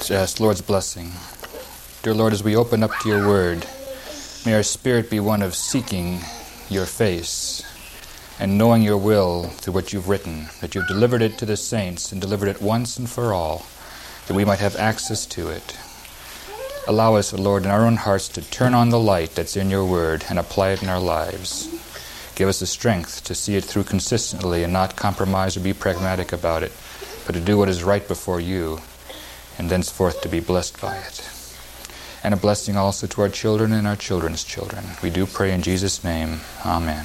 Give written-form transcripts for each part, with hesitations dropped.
Let's ask Lord's blessing. Dear Lord, as we open up to your word, may our spirit be one of seeking your face and knowing your will through what you've written, that you've delivered it to the saints and delivered it once and for all, that we might have access to it. Allow us, Lord, in our own hearts to turn on the light that's in your word and apply it in our lives. Give us the strength to see it through consistently and not compromise or be pragmatic about it, but to do what is right before you, and thenceforth to be blessed by it. And a blessing also to our children and our children's children. We do pray in Jesus' name. Amen.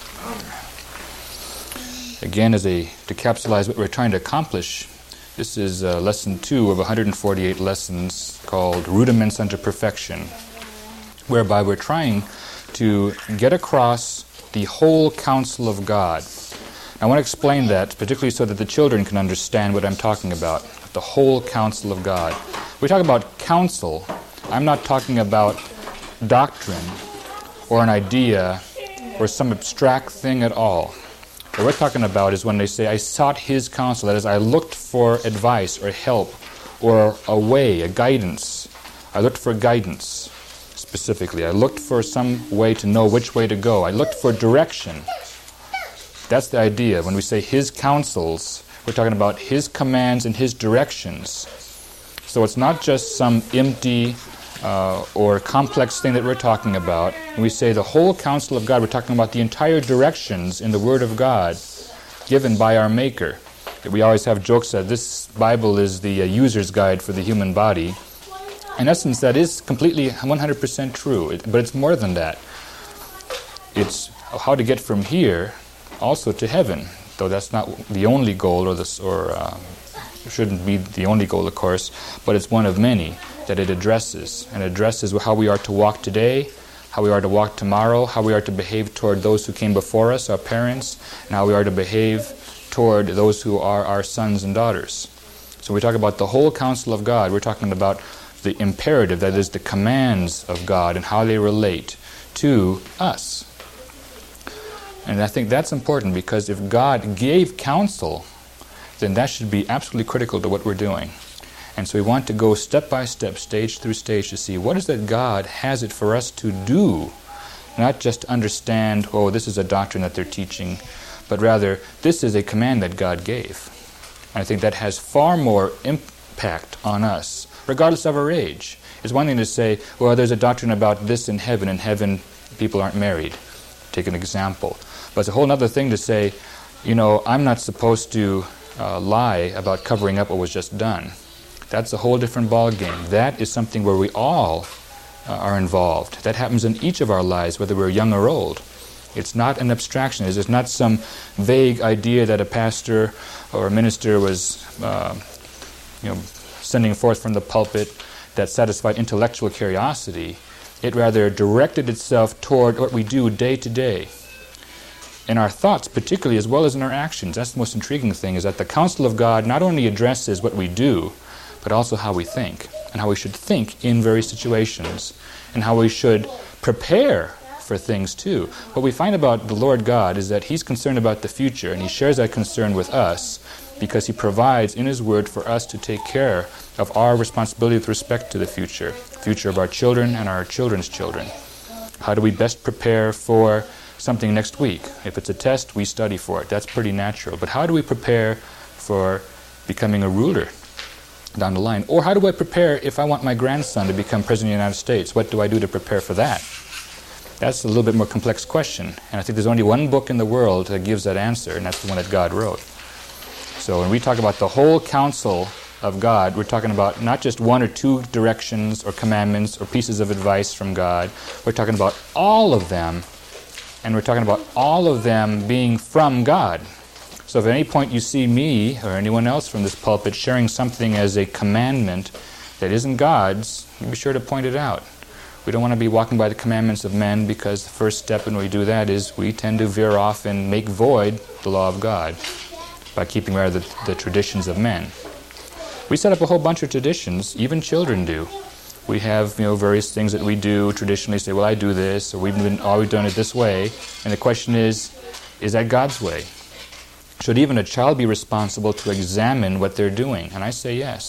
Again, to capsulize what we're trying to accomplish, this is lesson 2 of 148 lessons called Rudiments unto Perfection, whereby we're trying to get across the whole counsel of God. I want to explain that, particularly so that the children can understand what I'm talking about, the whole counsel of God. We talk about counsel. I'm not talking about doctrine or an idea or some abstract thing at all. What we're talking about is when they say, I sought his counsel, that is, I looked for advice or help or a way, a guidance. I looked for guidance, specifically. I looked for some way to know which way to go. I looked for direction. That's the idea. When we say his counsels, we're talking about his commands and his directions. So it's not just some empty or complex thing that we're talking about. When we say the whole counsel of God, we're talking about the entire directions in the Word of God given by our Maker. We always have jokes that this Bible is the user's guide for the human body. In essence, that is completely 100% true, but it's more than that. It's how to get from here also to heaven, though that's not the only goal, shouldn't be the only goal, of course, but it's one of many that it addresses. And it addresses how we are to walk today, how we are to walk tomorrow, how we are to behave toward those who came before us, our parents, and how we are to behave toward those who are our sons and daughters. So we talk about the whole counsel of God. We're talking about the imperative, that is, the commands of God and how they relate to us. And I think that's important, because if God gave counsel, then that should be absolutely critical to what we're doing. And so we want to go step by step, stage through stage, to see what is that God has it for us to do. Not just understand, oh, this is a doctrine that they're teaching, but rather, this is a command that God gave. And I think that has far more impact on us, regardless of our age. It's one thing to say, well, there's a doctrine about this in heaven people aren't married. Take an example. But it's a whole other thing to say, I'm not supposed to lie about covering up what was just done. That's a whole different ballgame. That is something where we all are involved. That happens in each of our lives, whether we're young or old. It's not an abstraction. It's not some vague idea that a pastor or a minister was sending forth from the pulpit that satisfied intellectual curiosity. It rather directed itself toward what we do day to day. In our thoughts, particularly, as well as in our actions. That's the most intriguing thing, is that the counsel of God not only addresses what we do, but also how we think, and how we should think in various situations, and how we should prepare for things too. What we find about the Lord God is that He's concerned about the future, and He shares that concern with us because He provides in His Word for us to take care of our responsibility with respect to the future of our children and our children's children. How do we best prepare for something next week? If it's a test, we study for it. That's pretty natural. But how do we prepare for becoming a ruler down the line? Or how do I prepare if I want my grandson to become President of the United States? What do I do to prepare for that? That's a little bit more complex question. And I think there's only one book in the world that gives that answer, and that's the one that God wrote. So when we talk about the whole counsel of God, we're talking about not just one or two directions or commandments or pieces of advice from God. We're talking about all of them, and we're talking about all of them being from God. So if at any point you see me or anyone else from this pulpit sharing something as a commandment that isn't God's, be sure to point it out. We don't want to be walking by the commandments of men, because the first step when we do that is we tend to veer off and make void the law of God by keeping rather the traditions of men. We set up a whole bunch of traditions, even children do. We have, various things that we do traditionally, say, well, I do this, or we've always done it this way. And the question is that God's way? Should even a child be responsible to examine what they're doing? And I say yes.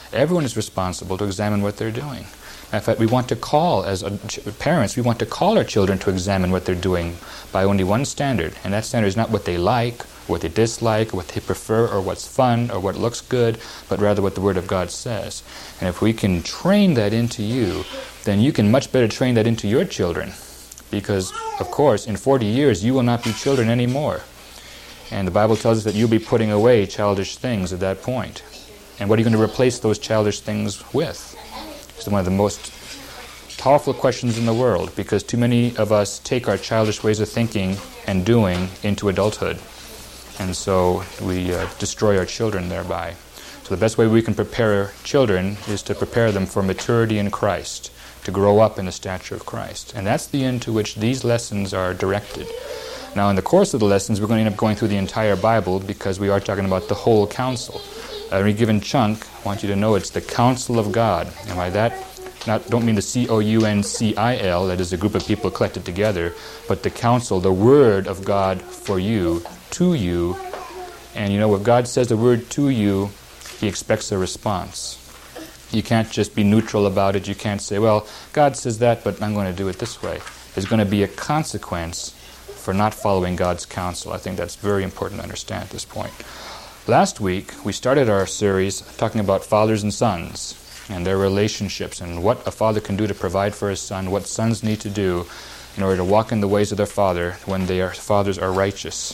Everyone is responsible to examine what they're doing. In fact, we want to call, as parents, we want to call our children to examine what they're doing by only one standard. And that standard is not what they like, what they dislike, what they prefer, or what's fun, or what looks good, but rather what the Word of God says. And if we can train that into you, then you can much better train that into your children. Because, of course, in 40 years, you will not be children anymore. And the Bible tells us that you'll be putting away childish things at that point. And what are you going to replace those childish things with? It's one of the most powerful questions in the world, because too many of us take our childish ways of thinking and doing into adulthood. And so we destroy our children thereby. So the best way we can prepare children is to prepare them for maturity in Christ, to grow up in the stature of Christ. And that's the end to which these lessons are directed. Now, in the course of the lessons, we're going to end up going through the entire Bible, because we are talking about the whole counsel. Every given chunk, I want you to know it's the counsel of God. And by that, don't mean the council, that is a group of people collected together, but the counsel, the word of God for you, to you. And you know, if God says the word to you, He expects a response. You can't just be neutral about it. You can't say, well, God says that, but I'm going to do it this way. There's going to be a consequence for not following God's counsel. I think that's very important to understand at this point. Last week, we started our series talking about fathers and sons and their relationships and what a father can do to provide for his son, what sons need to do in order to walk in the ways of their father when their fathers are righteous.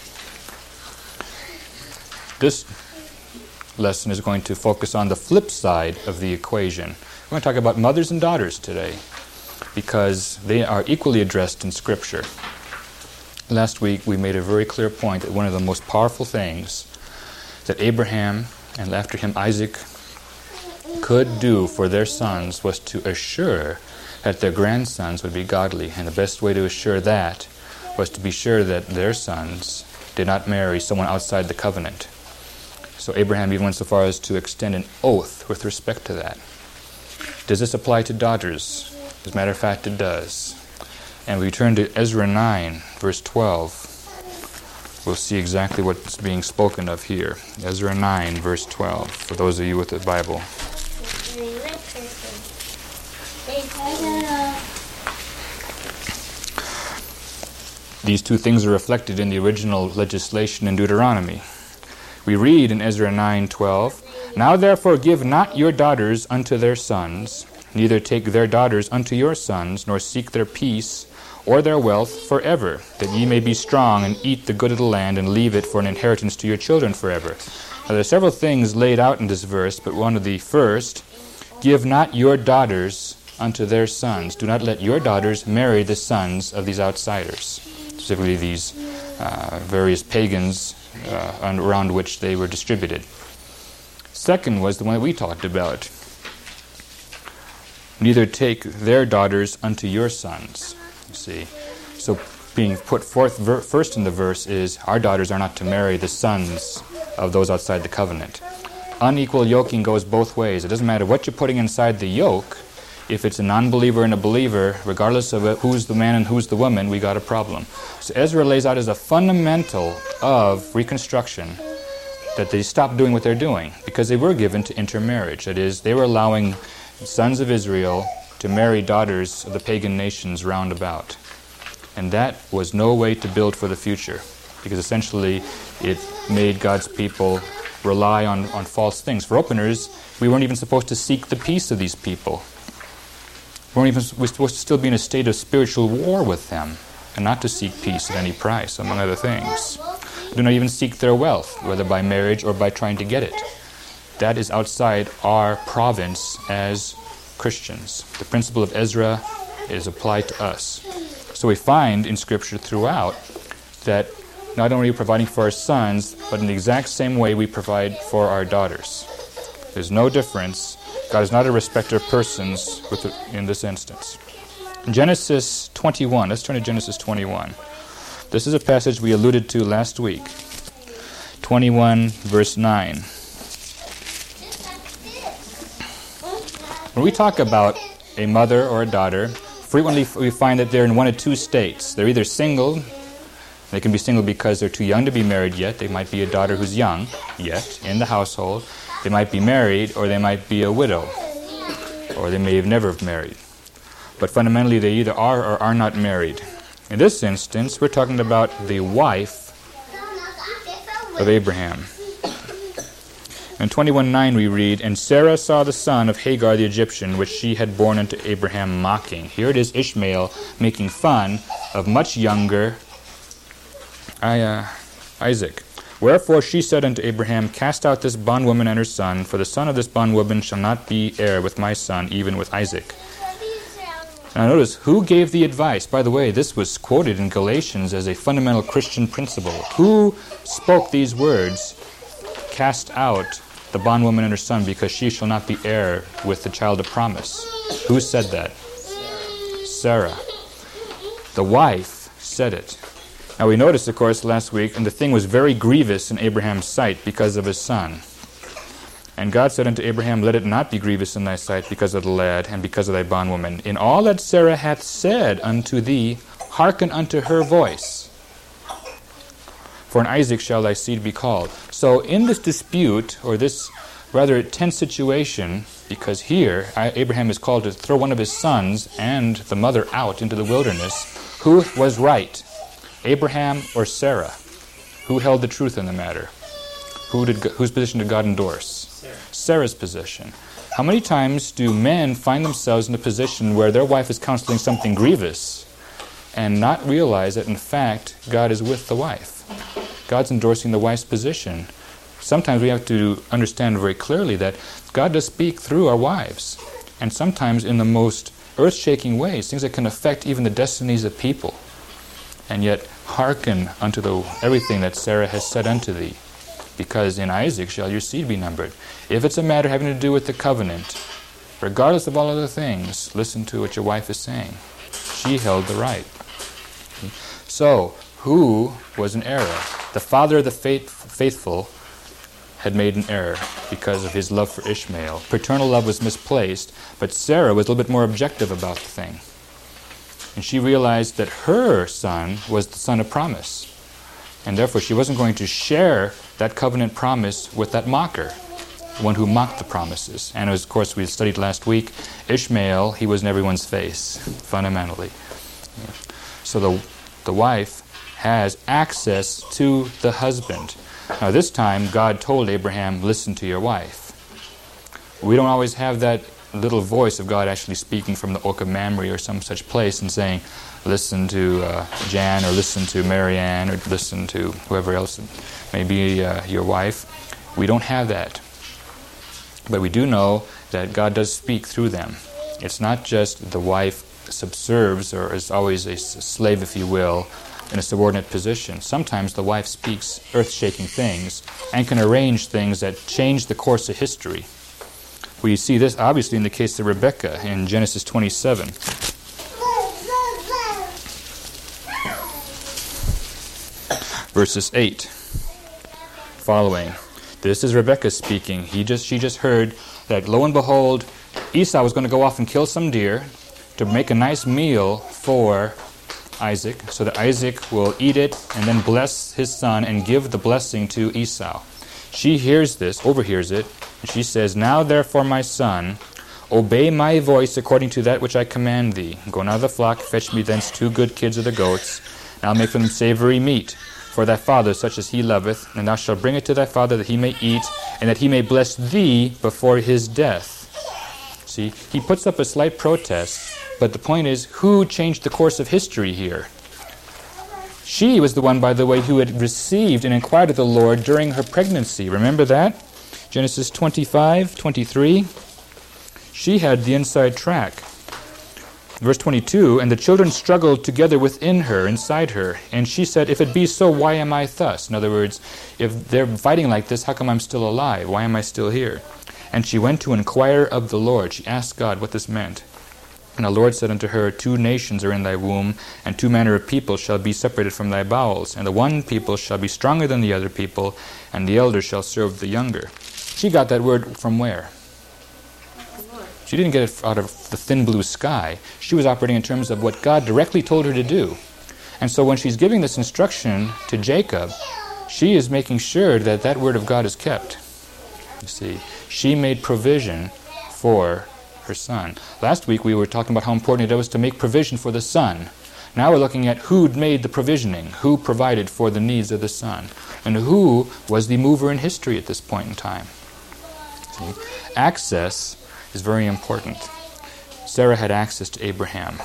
This lesson is going to focus on the flip side of the equation. We're going to talk about mothers and daughters today, because they are equally addressed in Scripture. Last week, we made a very clear point that one of the most powerful things that Abraham, and after him Isaac, could do for their sons was to assure that their grandsons would be godly. And the best way to assure that was to be sure that their sons did not marry someone outside the covenant. So Abraham even went so far as to extend an oath with respect to that. Does this apply to daughters? As a matter of fact, it does. And we turn to Ezra 9, verse 12. We'll see exactly what's being spoken of here. Ezra 9, verse 12, for those of you with the Bible. These two things are reflected in the original legislation in Deuteronomy. We read in Ezra 9:12, "Now therefore give not your daughters unto their sons, neither take their daughters unto your sons, nor seek their peace or their wealth forever, that ye may be strong and eat the good of the land and leave it for an inheritance to your children forever." Now there are several things laid out in this verse, but one of the first, give not your daughters unto their sons. Do not let your daughters marry the sons of these outsiders, specifically these various pagans around which they were distributed. Second was the one that we talked about. Neither take their daughters unto your sons. You see, so being put forth first in the verse is our daughters are not to marry the sons of those outside the covenant. Unequal yoking goes both ways. It doesn't matter what you're putting inside the yoke. If it's a non-believer and a believer, regardless of who's the man and who's the woman, we got a problem. So Ezra lays out as a fundamental of Reconstruction that they stop doing what they're doing, because they were given to intermarriage. That is, they were allowing sons of Israel to marry daughters of the pagan nations round about. And that was no way to build for the future, because essentially it made God's people rely on false things. For openers, we weren't even supposed to seek the peace of these people. We're supposed to still be in a state of spiritual war with them, and not to seek peace at any price, among other things. Do not even seek their wealth, whether by marriage or by trying to get it. That is outside our province as Christians. The principle of Ezra is applied to us. So we find in Scripture throughout that not only are we providing for our sons, but in the exact same way we provide for our daughters. There's no difference. God is not a respecter of persons in this instance. Genesis 21. Let's turn to Genesis 21. This is a passage we alluded to last week. 21, verse 9. When we talk about a mother or a daughter, frequently we find that they're in one of two states. They're either single. They can be single because they're too young to be married yet. They might be a daughter who's young yet in the household. They might be married, or they might be a widow, or they may have never have married. But fundamentally, they either are or are not married. In this instance, we're talking about the wife of Abraham. In 21:9 we read, "And Sarah saw the son of Hagar the Egyptian, which she had borne unto Abraham, mocking." Here it is Ishmael making fun of much younger Isaac. "Wherefore she said unto Abraham, Cast out this bondwoman and her son, for the son of this bondwoman shall not be heir with my son, even with Isaac." Now notice, who gave the advice? By the way, this was quoted in Galatians as a fundamental Christian principle. Who spoke these words? Cast out the bondwoman and her son, because she shall not be heir with the child of promise. Who said that? Sarah. The wife said it. Now we noticed, of course, last week, and the thing was very grievous in Abraham's sight because of his son. And God said unto Abraham, Let it not be grievous in thy sight because of the lad, and because of thy bondwoman. In all that Sarah hath said unto thee, hearken unto her voice. For in Isaac shall thy seed be called. So in this dispute, or this rather tense situation, because here Abraham is called to throw one of his sons and the mother out into the wilderness, who was right? Abraham or Sarah? Who held the truth in the matter? Whose position did God endorse? Sarah's position. How many times do men find themselves in a position where their wife is counseling something grievous and not realize that in fact God is with the wife? God's endorsing the wife's position. Sometimes we have to understand very clearly that God does speak through our wives, and sometimes in the most earth-shaking ways, things that can affect even the destinies of people. And yet hearken unto everything that Sarah has said unto thee, because in Isaac shall your seed be numbered. If it's a matter having to do with the covenant, regardless of all other things, listen to what your wife is saying. She held the right. So, who was in error? The father of the faithful had made an error because of his love for Ishmael. Paternal love was misplaced, but Sarah was a little bit more objective about the thing. And she realized that her son was the son of promise. And therefore she wasn't going to share that covenant promise with that mocker, the one who mocked the promises. And as, of course, we studied last week, Ishmael, he was in everyone's face, fundamentally. So the wife has access to the husband. Now this time, God told Abraham, listen to your wife. We don't always have that little voice of God actually speaking from the Oak of Mamre or some such place and saying, listen to Jan, or listen to Marianne, or listen to whoever else may be your wife. We don't have that. But we do know that God does speak through them. It's not just the wife subserves or is always a slave, if you will, in a subordinate position. Sometimes the wife speaks earth-shaking things and can arrange things that change the course of history. We see this obviously in the case of Rebekah in Genesis 27. Verses 8 following. This is Rebekah speaking. She just heard that, lo and behold, Esau was going to go off and kill some deer to make a nice meal for Isaac, so that Isaac will eat it and then bless his son and give the blessing to Esau. She hears this, overhears it, and she says, Now therefore, my son, obey my voice according to that which I command thee. Go now to the flock, fetch me thence 2 good kids of the goats, and I'll make them savory meat for thy father, such as he loveth, and thou shalt bring it to thy father that he may eat, and that he may bless thee before his death. See, he puts up a slight protest, but the point is, who changed the course of history here? She was the one, by the way, who had received and inquired of the Lord during her pregnancy. Remember that? Genesis 25:23. She had the inside track. Verse 22, and the children struggled together within her, inside her. And she said, If it be so, why am I thus? In other words, if they're fighting like this, how come I'm still alive? Why am I still here? And she went to inquire of the Lord. She asked God what this meant. And the Lord said unto her, 2 nations are in thy womb, and 2 manner of people shall be separated from thy bowels. And the one people shall be stronger than the other people, and the elder shall serve the younger. She got that word from where? She didn't get it out of the thin blue sky. She was operating in terms of what God directly told her to do. And so when she's giving this instruction to Jacob, she is making sure that that word of God is kept. You see, she made provision for her son. Last week we were talking about how important it was to make provision for the son. Now we're looking at who made the provisioning, who provided for the needs of the son, and who was the mover in history at this point in time. See? Access is very important. Sarah had access to Abraham.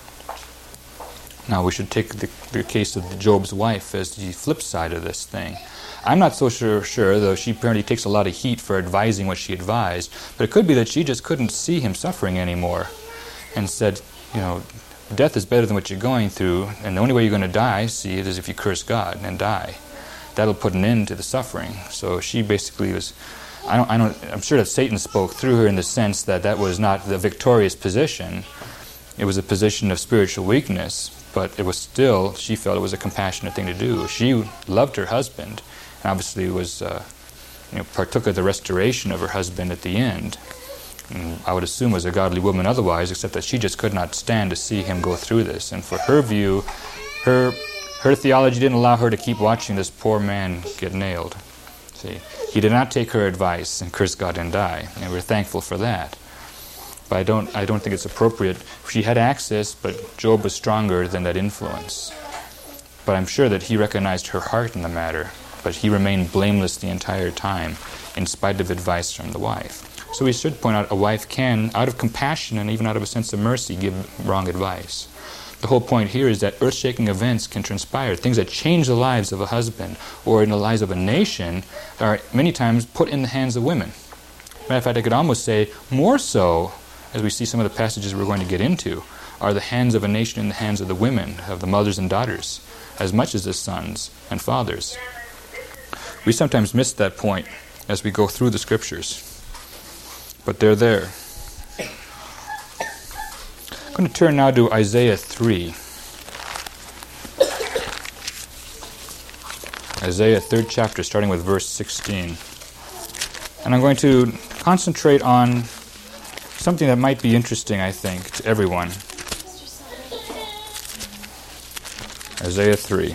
Now we should take the case of Job's wife as the flip side of this thing. I'm not so sure, though she apparently takes a lot of heat for advising what she advised, but it could be that she just couldn't see him suffering anymore and said, death is better than what you're going through, and the only way you're going to die, see it, is if you curse God and die. That'll put an end to the suffering. So she basically was, I'm sure that Satan spoke through her in the sense that that was not the victorious position. It was a position of spiritual weakness, but it was still, she felt it was a compassionate thing to do. She loved her husband, and obviously was, partook of the restoration of her husband at the end. And I would assume was a godly woman otherwise, except that she just could not stand to see him go through this. And for her view, her theology didn't allow her to keep watching this poor man get nailed. See, he did not take her advice and curse God and die, and we're thankful for that. But I don't think it's appropriate. She had access, but Job was stronger than that influence. But I'm sure that he recognized her heart in the matter, but he remained blameless the entire time, in spite of advice from the wife. So we should point out a wife can, out of compassion and even out of a sense of mercy, give wrong advice. The whole point here is that earth-shaking events can transpire. Things that change the lives of a husband or in the lives of a nation are many times put in the hands of women. Matter of fact, I could almost say more so, as we see some of the passages we're going to get into, are the hands of a nation in the hands of the women, of the mothers and daughters, as much as the sons and fathers. We sometimes miss that point as we go through the Scriptures, but they're there. I'm going to turn now to Isaiah 3. Isaiah 3rd chapter, starting with verse 16. And I'm going to concentrate on something that might be interesting, I think, to everyone. Isaiah 3.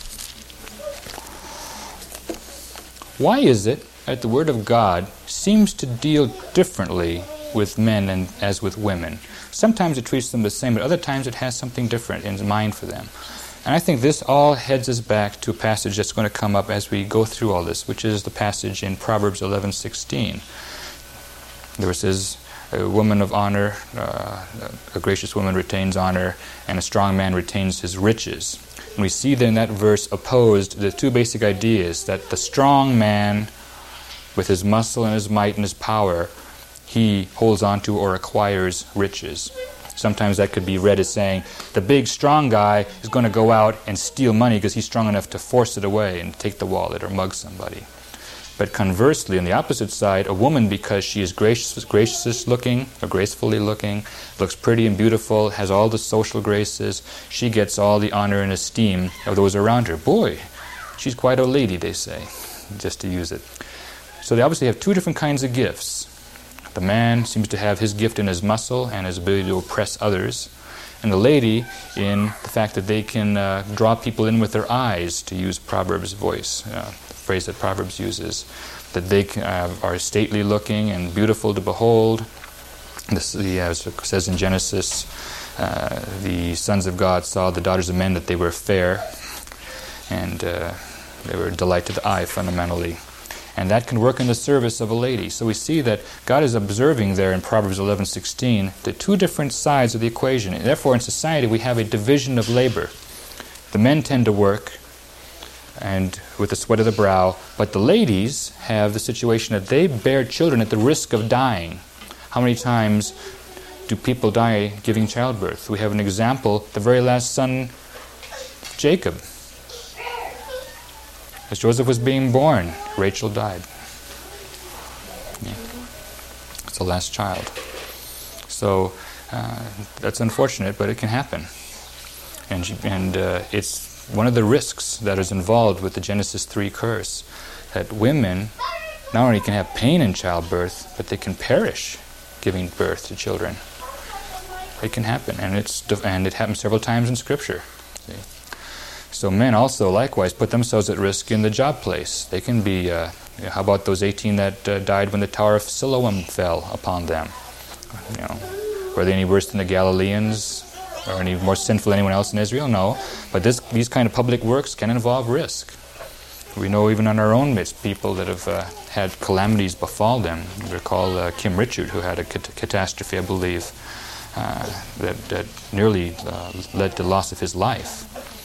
Why is it that the Word of God seems to deal differently with men and as with women? Sometimes it treats them the same, but other times it has something different in mind for them. And I think this all heads us back to a passage that's going to come up as we go through all this, which is the passage in Proverbs 11:16. There it says, a woman of honor, a gracious woman retains honor, and a strong man retains his riches. And we see then that verse opposed the two basic ideas, that the strong man, with his muscle and his might and his power, he holds on to or acquires riches. Sometimes that could be read as saying, the big, strong guy is going to go out and steal money because he's strong enough to force it away and take the wallet or mug somebody. But conversely, on the opposite side, a woman, because she is gracious looking, or gracefully looking, looks pretty and beautiful, has all the social graces, she gets all the honor and esteem of those around her. Boy, she's quite a lady, they say, just to use it. So they obviously have two different kinds of gifts. The man seems to have his gift in his muscle and his ability to oppress others, and the lady in the fact that they can draw people in with their eyes, to use Proverbs' voice, the phrase that Proverbs uses, that they are stately looking and beautiful to behold. This, as it says in Genesis, the sons of God saw the daughters of men that they were fair, and they were a delight to the eye fundamentally. And that can work in the service of a lady. So we see that God is observing there in Proverbs 11:16 the two different sides of the equation. And therefore, in society, we have a division of labor. The men tend to work and with the sweat of the brow, but the ladies have the situation that they bear children at the risk of dying. How many times do people die giving childbirth? We have an example, the very last son, Jacob. As Joseph was being born, Rachel died. Yeah. It's the last child. So that's unfortunate, but it can happen. And it's one of the risks that is involved with the Genesis 3 curse, that women not only can have pain in childbirth, but they can perish giving birth to children. It can happen, and it happens several times in Scripture. See? So men also likewise put themselves at risk in the job place. They can be How about those 18 that died when the Tower of Siloam fell upon them? Were they any worse than the Galileans or any more sinful than anyone else in Israel? No. But these kind of public works can involve risk. We know even in our own midst people that have had calamities befall them. You recall Kim Richard, who had a catastrophe, I believe, that nearly led to loss of his life.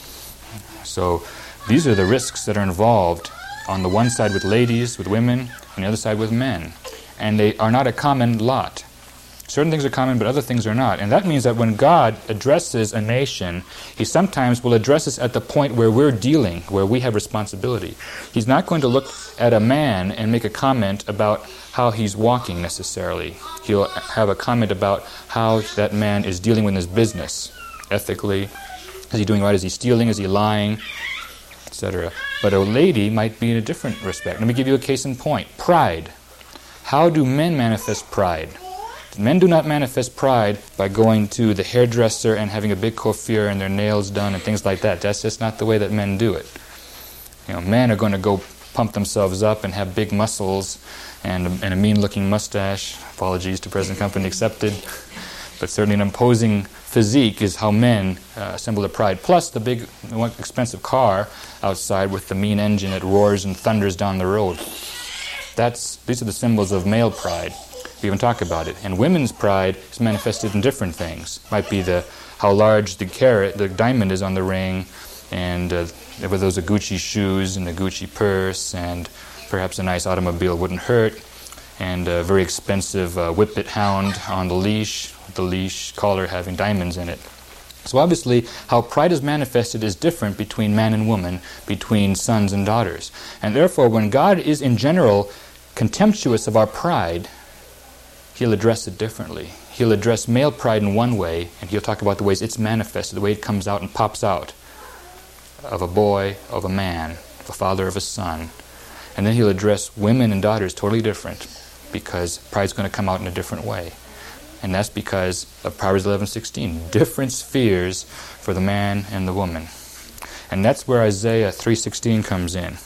So these are the risks that are involved on the one side with ladies, with women, on the other side with men. And they are not a common lot. Certain things are common, but other things are not. And that means that when God addresses a nation, He sometimes will address us at the point where we're dealing, where we have responsibility. He's not going to look at a man and make a comment about how he's walking necessarily. He'll have a comment about how that man is dealing with his business, ethically. Is he doing right? Is he stealing? Is he lying? Etc. But a lady might be in a different respect. Let me give you a case in point. Pride. How do men manifest pride? Men do not manifest pride by going to the hairdresser and having a big coiffure and their nails done and things like that. That's just not the way that men do it. Men are going to go pump themselves up and have big muscles and a mean-looking mustache. Apologies to present company accepted. But certainly an imposing physique is how men assemble their pride. Plus the big, expensive car outside with the mean engine that roars and thunders down the road. These are the symbols of male pride. We even talk about it. And women's pride is manifested in different things. Might be how large the diamond is on the ring, and whether those are Gucci shoes and a Gucci purse, and perhaps a nice automobile wouldn't hurt, and a very expensive whippet hound on the leash collar having diamonds in it. So obviously, how pride is manifested is different between man and woman, between sons and daughters. And therefore, when God is in general contemptuous of our pride, He'll address it differently. He'll address male pride in one way, and He'll talk about the ways it's manifested, the way it comes out and pops out of a boy, of a man, of a father, of a son. And then He'll address women and daughters totally different, because pride's going to come out in a different way. And that's because of Proverbs 11:16, different spheres for the man and the woman. And that's where Isaiah 3:16 comes in.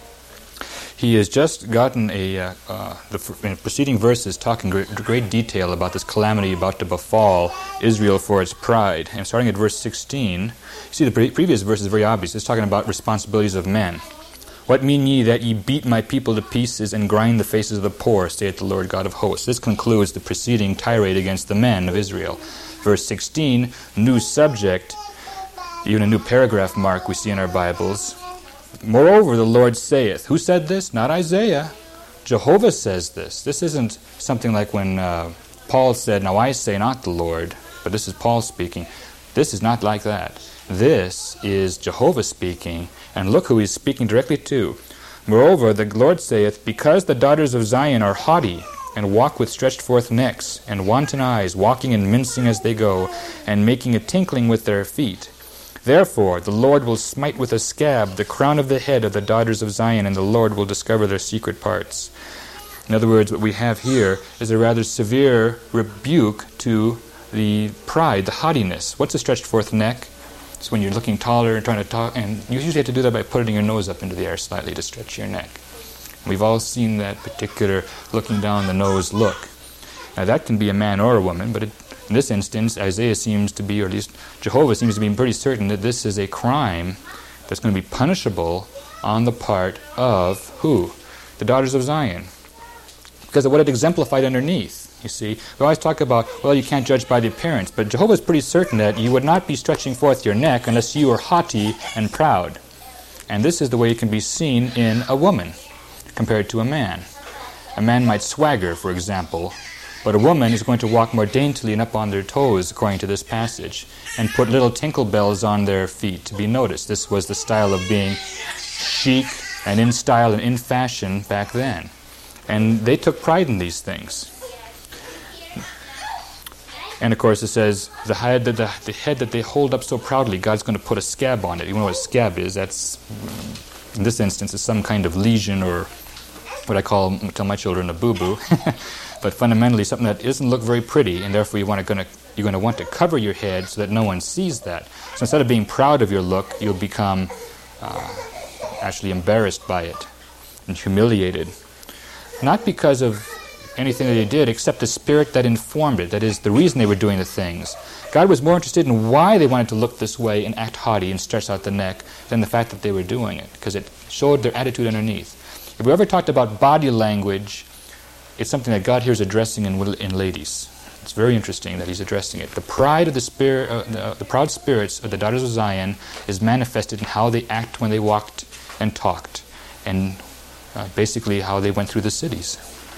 He has just gotten in preceding verses talking great detail about this calamity about to befall Israel for its pride. And starting at verse 16, you see the previous verse is very obvious. It's talking about responsibilities of men. What mean ye that ye beat my people to pieces and grind the faces of the poor, saith the Lord God of hosts. This concludes the preceding tirade against the men of Israel. Verse 16, new subject, even a new paragraph mark we see in our Bibles. Moreover, the Lord saith. Who said this? Not Isaiah. Jehovah says this. This isn't something like when Paul said, now I say not the Lord, but this is Paul speaking. This is not like that. This is Jehovah speaking, and look who he's speaking directly to. Moreover, the Lord saith, because the daughters of Zion are haughty, and walk with stretched forth necks, and wanton eyes, walking and mincing as they go, and making a tinkling with their feet. Therefore, the Lord will smite with a scab the crown of the head of the daughters of Zion, and the Lord will discover their secret parts. In other words, what we have here is a rather severe rebuke to the pride, the haughtiness. What's a stretched forth neck? It's when you're looking taller and trying to talk, and you usually have to do that by putting your nose up into the air slightly to stretch your neck. We've all seen that particular looking down the nose look. Now that can be a man or a woman, but in this instance, Isaiah seems to be, or at least Jehovah seems to be pretty certain that this is a crime that's going to be punishable on the part of who? The daughters of Zion. Because of what it exemplified underneath. You see, we always talk about, well, you can't judge by the appearance, but Jehovah is pretty certain that you would not be stretching forth your neck unless you were haughty and proud. And this is the way it can be seen in a woman compared to a man. A man might swagger, for example, but a woman is going to walk more daintily and up on their toes, according to this passage, and put little tinkle bells on their feet to be noticed. This was the style of being chic and in style and in fashion back then. And they took pride in these things. And of course it says, the head that they hold up so proudly, God's going to put a scab on it. You know what a scab is? That's, in this instance, is some kind of lesion, or what I tell my children, a boo-boo. But fundamentally something that doesn't look very pretty, and therefore you're going to want to cover your head so that no one sees that. So instead of being proud of your look, you'll become actually embarrassed by it and humiliated. not because of anything that they did, except the spirit that informed it, that is, the reason they were doing the things. God was more interested in why they wanted to look this way and act haughty and stretch out the neck than the fact that they were doing it, because it showed their attitude underneath. If we ever talked about body language, it's something that God here is addressing in ladies. It's very interesting that he's addressing it. The pride of the spirit, the proud spirits of the daughters of Zion is manifested in how they act when they walked and talked, and basically how they went through the cities.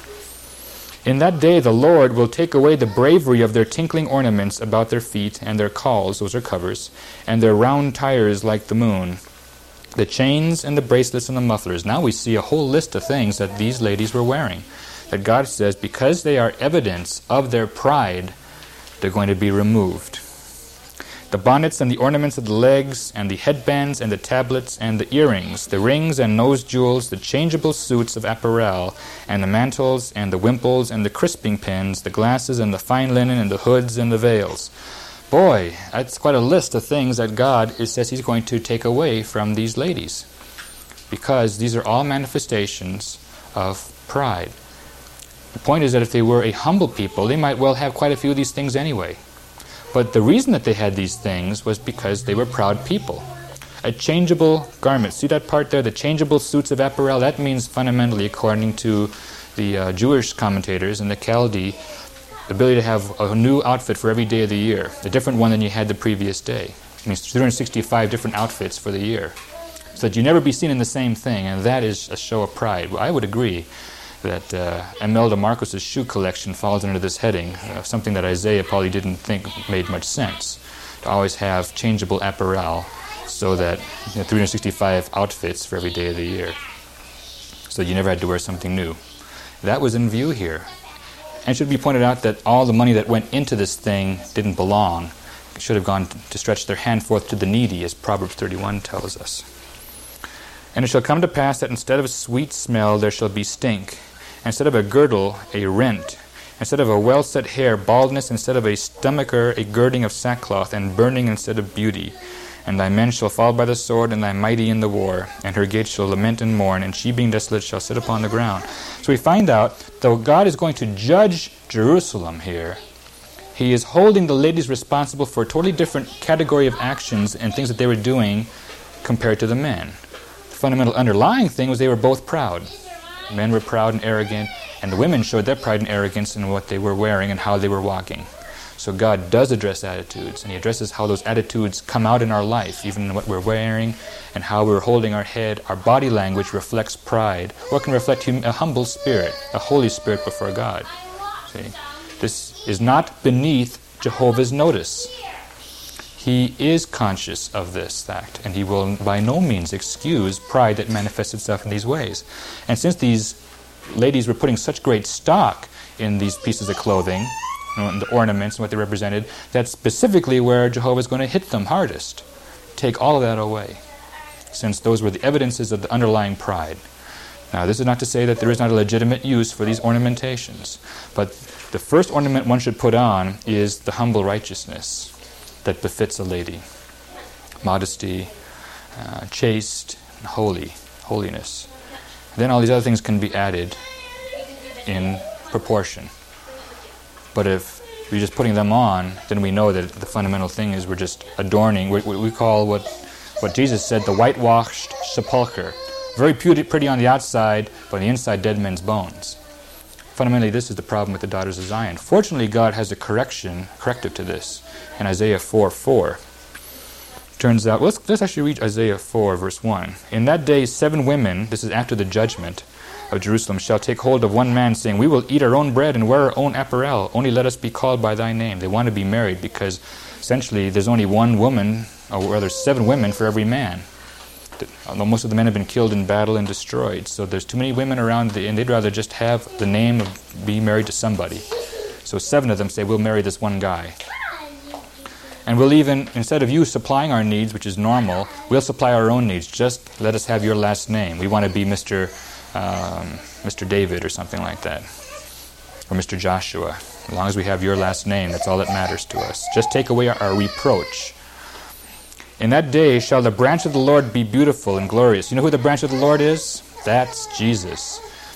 In that day the Lord will take away the bravery of their tinkling ornaments about their feet, and their cauls, those are covers, and their round tires like the moon, the chains and the bracelets and the mufflers. Now we see a whole list of things that these ladies were wearing, that God says because they are evidence of their pride, they're going to be removed. The bonnets and the ornaments of the legs, and the headbands and the tablets and the earrings, the rings and nose jewels, the changeable suits of apparel, and the mantles and the wimples and the crisping pins, the glasses and the fine linen and the hoods and the veils. Boy, that's quite a list of things that God says he's going to take away from these ladies, because these are all manifestations of pride. The point is that if they were a humble people, they might well have quite a few of these things anyway. But the reason that they had these things was because they were proud people. A changeable garment. See that part there? The changeable suits of apparel. That means fundamentally, according to the Jewish commentators and the Chaldee, the ability to have a new outfit for every day of the year. A different one than you had the previous day. It means 365 different outfits for the year. So that you never be seen in the same thing. And that is a show of pride. Well, I would agree that Imelda Marcos's shoe collection falls under this heading, something that Isaiah probably didn't think made much sense, to always have changeable apparel so that 365 outfits for every day of the year, so you never had to wear something new. That was in view here. And it should be pointed out that all the money that went into this thing didn't belong. It should have gone to stretch their hand forth to the needy, as Proverbs 31 tells us. And it shall come to pass that instead of a sweet smell there shall be stink, instead of a girdle, a rent, instead of a well-set hair, baldness, instead of a stomacher, a girding of sackcloth, and burning instead of beauty. And thy men shall fall by the sword, and thy mighty in the war, and her gates shall lament and mourn, and she being desolate shall sit upon the ground. So we find out, though God is going to judge Jerusalem here, he is holding the ladies responsible for a totally different category of actions and things that they were doing compared to the men. The fundamental underlying thing was they were both proud. Men were proud and arrogant, and the women showed their pride and arrogance in what they were wearing and how they were walking. So God does address attitudes, and he addresses how those attitudes come out in our life, even in what we're wearing and how we're holding our head. Our body language reflects pride, or can reflect a humble spirit, a holy spirit before God. See? This is not beneath Jehovah's notice. He is conscious of this fact, and he will by no means excuse pride that manifests itself in these ways. And since these ladies were putting such great stock in these pieces of clothing, and the ornaments and what they represented, that's specifically where Jehovah is going to hit them hardest. Take all of that away, since those were the evidences of the underlying pride. Now, this is not to say that there is not a legitimate use for these ornamentations, but the first ornament one should put on is the humble righteousness that befits a lady. Modesty, chaste, and holiness. Then all these other things can be added in proportion. But if we're just putting them on, then we know that the fundamental thing is we're just adorning what we call what Jesus said, the whitewashed sepulcher. Very pretty on the outside, but on the inside, dead men's bones. Fundamentally, this is the problem with the daughters of Zion. Fortunately, God has a corrective to this in Isaiah 4:4. Turns out, let's actually read Isaiah 4, verse 1. In that day 7 women, this is after the judgment of Jerusalem, shall take hold of one man, saying, we will eat our own bread and wear our own apparel. Only let us be called by thy name. They want to be married because essentially there's only one woman, or rather 7 women for every man. Although most of the men have been killed in battle and destroyed. So there's too many women around, and they'd rather just have the name of being married to somebody. So 7 of them say, we'll marry this one guy. And we'll even, instead of you supplying our needs, which is normal, we'll supply our own needs. Just let us have your last name. We want to be Mr. David or something like that. Or Mr. Joshua. As long as we have your last name, that's all that matters to us. Just take away our reproach. In that day shall the branch of the Lord be beautiful and glorious. You know who the branch of the Lord is? That's Jesus.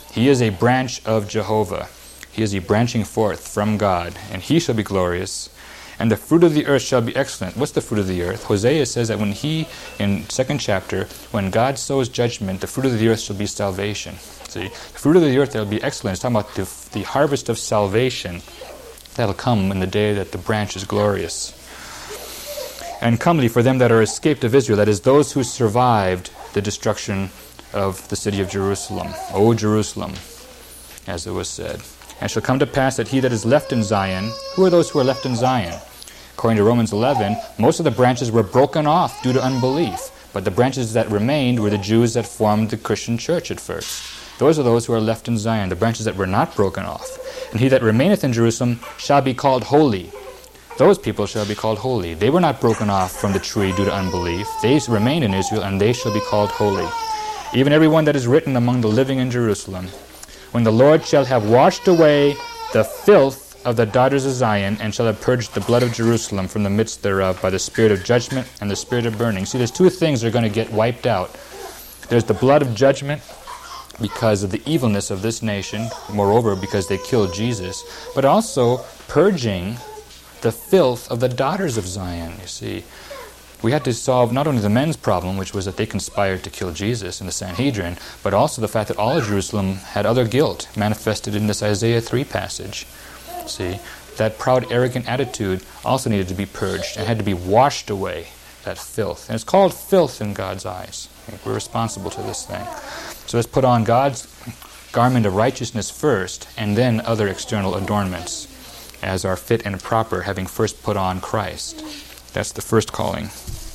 He is a branch of Jehovah. He is a branching forth from God, and he shall be glorious. And the fruit of the earth shall be excellent. What's the fruit of the earth? Hosea says that when he, in 2nd chapter, when God sows judgment, the fruit of the earth shall be salvation. See, the fruit of the earth that will be excellent. It's talking about the harvest of salvation that will come in the day that the branch is glorious. And comely for them that are escaped of Israel, that is, those who survived the destruction of the city of Jerusalem. O Jerusalem, as it was said. And it shall come to pass that he that is left in Zion, who are those who are left in Zion? According to Romans 11, most of the branches were broken off due to unbelief, but the branches that remained were the Jews that formed the Christian church at first. Those are those who are left in Zion, the branches that were not broken off. And he that remaineth in Jerusalem shall be called holy. Those people shall be called holy. They were not broken off from the tree due to unbelief. They remained in Israel, and they shall be called holy. Even every one that is written among the living in Jerusalem. When the Lord shall have washed away the filth of the daughters of Zion, and shall have purged the blood of Jerusalem from the midst thereof by the spirit of judgment and the spirit of burning. See, there's two things that are going to get wiped out. There's the blood of judgment because of the evilness of this nation, moreover because they killed Jesus, but also purging the filth of the daughters of Zion, you see. We had to solve not only the men's problem, which was that they conspired to kill Jesus in the Sanhedrin, but also the fact that all of Jerusalem had other guilt manifested in this Isaiah 3 passage. See, that proud, arrogant attitude also needed to be purged and had to be washed away, that filth. And it's called filth in God's eyes. We're responsible to this thing. So let's put on God's garment of righteousness first, and then other external adornments, as are fit and proper, having first put on Christ. That's the first calling.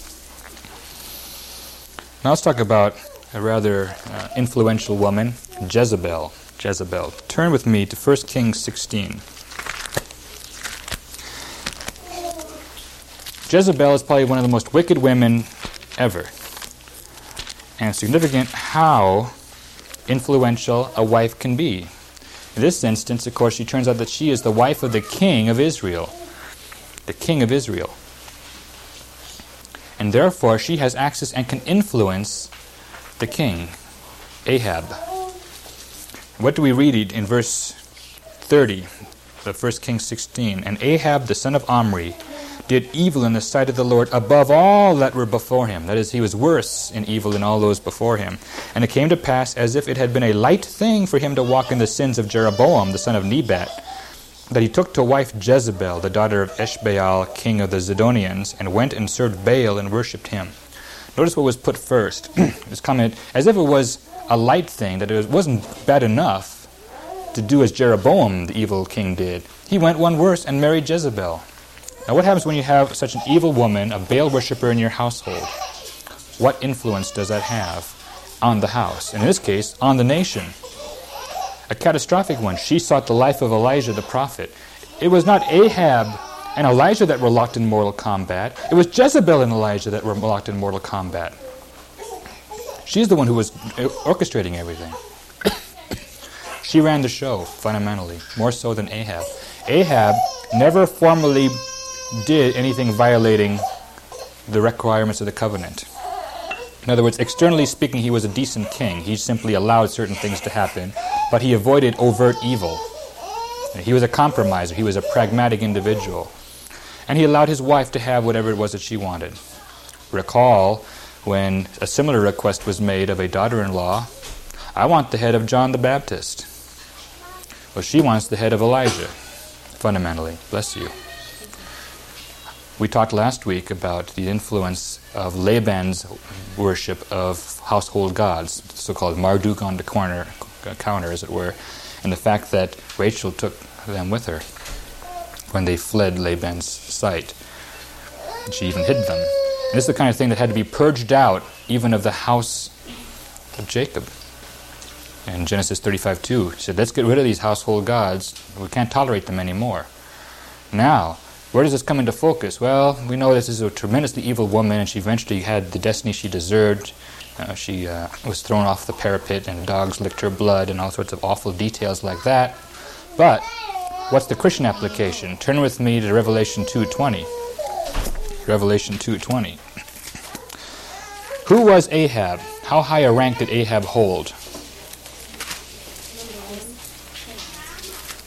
Now let's talk about a rather influential woman, Jezebel. Jezebel. Turn with me to 1 Kings 16. Jezebel is probably one of the most wicked women ever. And it's significant how influential a wife can be. In this instance, of course, it turns out that she is the wife of the king of Israel. The king of Israel. And therefore, she has access and can influence the king, Ahab. What do we read in verse 30 of 1 Kings 16? And Ahab, the son of Omri, did evil in the sight of the Lord above all that were before him. That is, he was worse in evil than all those before him. And it came to pass, as if it had been a light thing for him to walk in the sins of Jeroboam, the son of Nebat, that he took to wife Jezebel, the daughter of Eshbaal, king of the Zidonians, and went and served Baal and worshipped him. Notice what was put first. It's comment, as if it was a light thing, that it wasn't bad enough to do as Jeroboam, the evil king, did. He went one worse and married Jezebel. Now what happens when you have such an evil woman, a Baal worshiper in your household? What influence does that have on the house? And in this case, on the nation. A catastrophic one. She sought the life of Elijah the prophet. It was not Ahab and Elijah that were locked in mortal combat. It was Jezebel and Elijah that were locked in mortal combat. She's the one who was orchestrating everything. She ran the show, fundamentally, more so than Ahab. Ahab never formally did anything violating the requirements of the covenant. In other words, externally speaking, he was a decent king. He simply allowed certain things to happen, but he avoided overt evil. He was a compromiser. He was a pragmatic individual. And he allowed his wife to have whatever it was that she wanted. Recall when a similar request was made of a daughter-in-law, I want the head of John the Baptist. Well, she wants the head of Elijah, fundamentally. Bless you. We talked last week about the influence of Laban's worship of household gods, so-called Marduk on the counter, as it were, and the fact that Rachel took them with her when they fled Laban's sight. And she even hid them. And this is the kind of thing that had to be purged out even of the house of Jacob. In Genesis 35:2, he said, let's get rid of these household gods. We can't tolerate them anymore. Now, where does this come into focus? Well, we know this is a tremendously evil woman, and she eventually had the destiny she deserved. She was thrown off the parapet, and dogs licked her blood, and all sorts of awful details like that. But what's the Christian application? Turn with me to Revelation 2:20. Revelation 2:20. Who was Ahab? How high a rank did Ahab hold?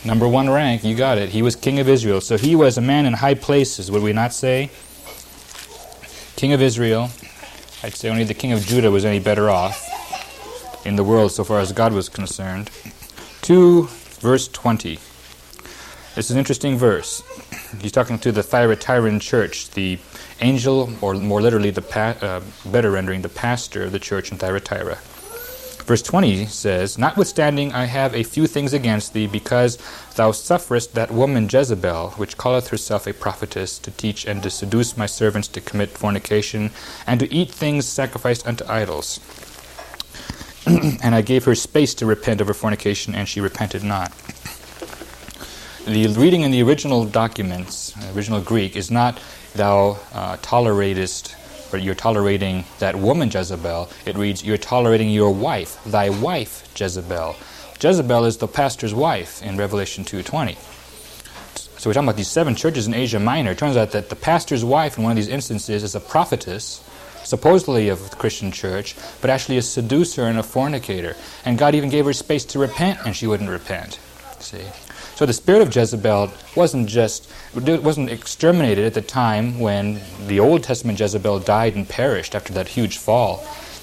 Number one rank, you got it. He was king of Israel. So he was a man in high places, would we not say? King of Israel. I'd say only the king of Judah was any better off in the world so far as God was concerned. 2 verse 20. This is an interesting verse. He's talking to the Thyatiran church, the angel, or more literally, better rendering, the pastor of the church in Thyatira. Verse 20 says, "Notwithstanding I have a few things against thee, because thou sufferest that woman Jezebel, which calleth herself a prophetess, to teach and to seduce my servants to commit fornication, and to eat things sacrificed unto idols. And I gave her space to repent of her fornication, and she repented not." The reading in the original documents, original Greek, is not "thou toleratest," or "you're tolerating that woman Jezebel." It reads, "You're tolerating your wife, thy wife Jezebel." Jezebel is the pastor's wife in Revelation 2:20. So we're talking about these 7 churches in Asia Minor. It turns out that the pastor's wife in one of these instances is a prophetess, supposedly of the Christian church, but actually a seducer and a fornicator. And God even gave her space to repent, and she wouldn't repent. See? So the spirit of Jezebel wasn't exterminated at the time when the Old Testament Jezebel died and perished after that huge fall.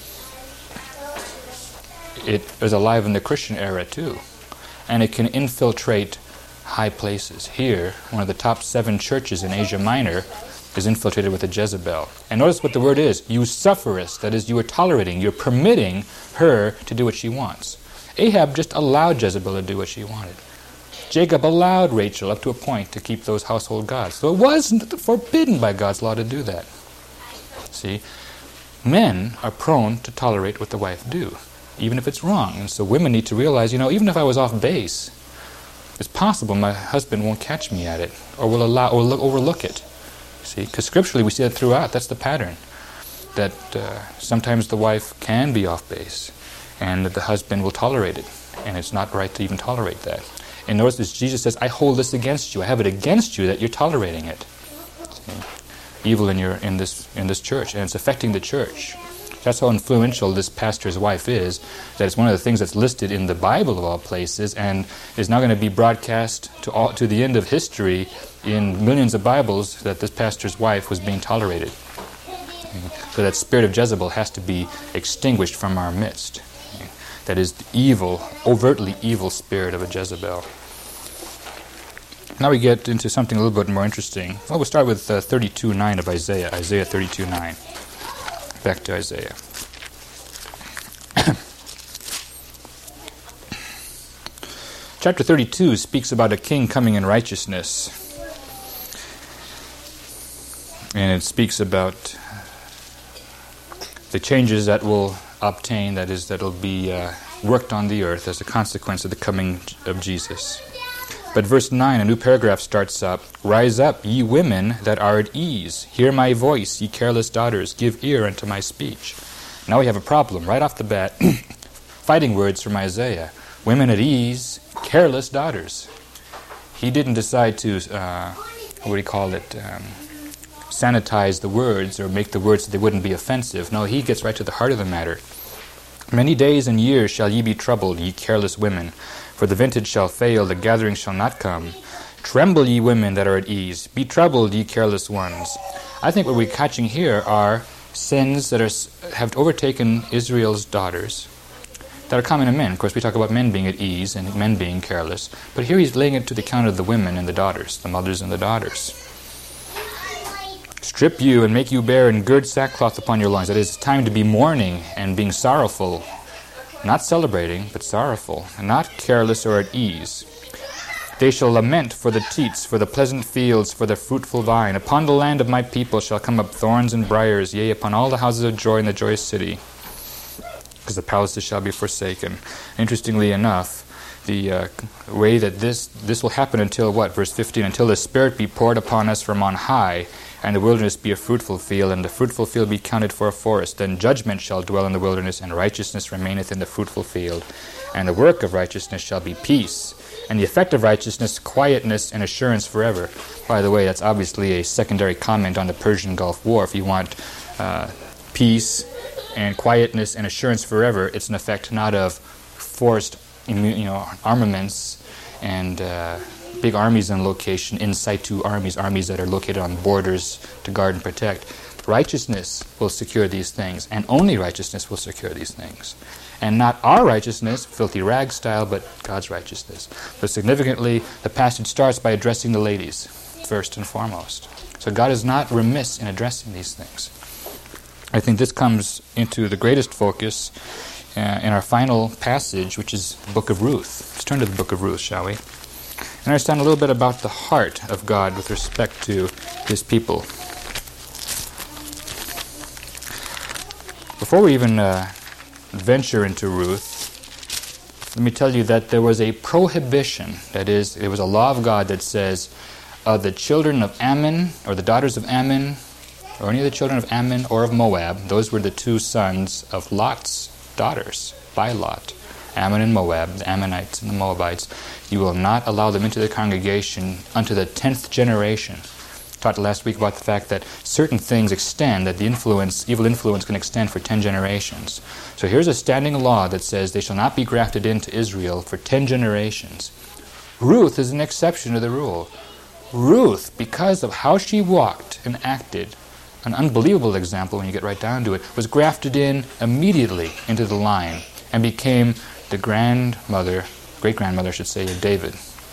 It was alive in the Christian era too. And it can infiltrate high places. Here, one of the top 7 churches in Asia Minor is infiltrated with a Jezebel. And notice what the word is. You sufferest. That is, you are tolerating, you're permitting her to do what she wants. Ahab just allowed Jezebel to do what she wanted. Jacob allowed Rachel up to a point to keep those household gods. So it wasn't forbidden by God's law to do that. See, men are prone to tolerate what the wife do, even if it's wrong. And so women need to realize, even if I was off base, it's possible my husband won't catch me at it, or will overlook it. See, because scripturally we see that throughout. That's the pattern. That sometimes the wife can be off base, and that the husband will tolerate it, and it's not right to even tolerate that. And notice this, Jesus says, "I hold this against you. I have it against you that you're tolerating it." See? Evil in this church, and it's affecting the church. That's how influential this pastor's wife is. That it's one of the things that's listed in the Bible of all places, and is now going to be broadcast to the end of history in millions of Bibles that this pastor's wife was being tolerated. So that spirit of Jezebel has to be extinguished from our midst. That is the evil, overtly evil spirit of a Jezebel. Now we get into something a little bit more interesting. Well, we'll start with 32:9 of Isaiah. Isaiah 32:9. Back to Isaiah. Chapter 32 speaks about a king coming in righteousness. And it speaks about the changes that will obtain, that is, that will be worked on the earth as a consequence of the coming of Jesus. But verse 9, a new paragraph starts up, "Rise up, ye women that are at ease. Hear my voice, ye careless daughters. Give ear unto my speech." Now we have a problem right off the bat. Fighting words from Isaiah. Women at ease, careless daughters. He didn't decide to, sanitize the words or make the words so they wouldn't be offensive. No, he gets right to the heart of the matter. "Many days and years shall ye be troubled, ye careless women. For the vintage shall fail, the gathering shall not come. Tremble, ye women that are at ease. Be troubled, ye careless ones." I think what we're catching here are sins that have overtaken Israel's daughters that are common to men. Of course, we talk about men being at ease and men being careless. But here he's laying it to the account of the women and the daughters, the mothers and the daughters. "Strip you and make you bare and gird sackcloth upon your loins." That is, it's time to be mourning and being sorrowful. Not celebrating, but sorrowful, and not careless or at ease. "They shall lament for the teats, for the pleasant fields, for the fruitful vine. Upon the land of my people shall come up thorns and briars, yea, upon all the houses of joy in the joyous city, because the palaces shall be forsaken." Interestingly enough, the way that this will happen until what? Verse 15, "Until the Spirit be poured upon us from on high, and the wilderness be a fruitful field, and the fruitful field be counted for a forest. Then judgment shall dwell in the wilderness, and righteousness remaineth in the fruitful field. And the work of righteousness shall be peace, and the effect of righteousness, quietness and assurance forever." By the way, that's obviously a secondary comment on the Persian Gulf War. If you want peace and quietness and assurance forever, it's an effect not of forced armaments and big armies on location, in situ armies that are located on borders to guard and protect. Righteousness will secure these things, and only righteousness will secure these things. And not our righteousness, filthy rag style, but God's righteousness. But significantly, the passage starts by addressing the ladies, first and foremost. So God is not remiss in addressing these things. I think this comes into the greatest focus in our final passage, which is the book of Ruth. Let's turn to the book of Ruth, shall we? And understand a little bit about the heart of God with respect to His people. Before we even venture into Ruth, let me tell you that there was a prohibition. That is, it was a law of God that says, the children of Ammon, or the daughters of Ammon, or any of the children of Ammon or of Moab, those were the two sons of Lot's daughters, by Lot. Ammon and Moab, the Ammonites and the Moabites. You will not allow them into the congregation unto the 10th generation. Talked last week about the fact that certain things extend, that the evil influence can extend for 10 generations. So here's a standing law that says they shall not be grafted into Israel for 10 generations. Ruth is an exception to the rule. Ruth, because of how she walked and acted, an unbelievable example when you get right down to it, was grafted in immediately into the line and became the great-grandmother, I should say, of David.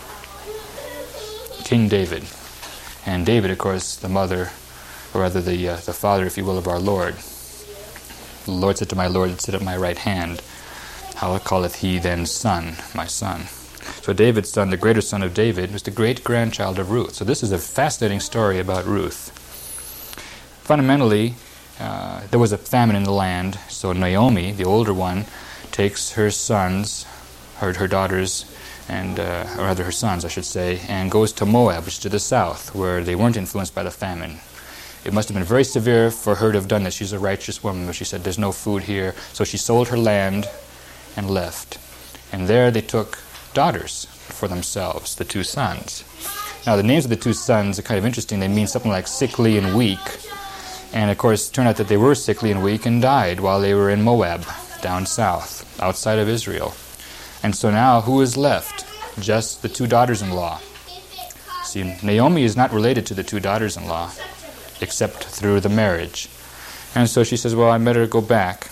King David. And David, of course, the mother, or rather the father, if you will, of our Lord. The Lord said to my Lord, sit at my right hand. How calleth he then son, my son? So David's son, the greater son of David, was the great-grandchild of Ruth. So this is a fascinating story about Ruth. Fundamentally, there was a famine in the land, so Naomi, the older one, takes her sons, her daughters, and or rather her sons, I should say, and goes to Moab, which is to the south, where they weren't influenced by the famine. It must have been very severe for her to have done this. She's a righteous woman, but she said, there's no food here. So she sold her land and left. And there they took daughters for themselves, the two sons. Now, the names of the two sons are kind of interesting. They mean something like sickly and weak. And, of course, it turned out that they were sickly and weak and died while they were in Moab, down south, outside of Israel. And so now, who is left? Just the two daughters-in-law. See, Naomi is not related to the two daughters-in-law, except through the marriage. And so she says, well, I better go back.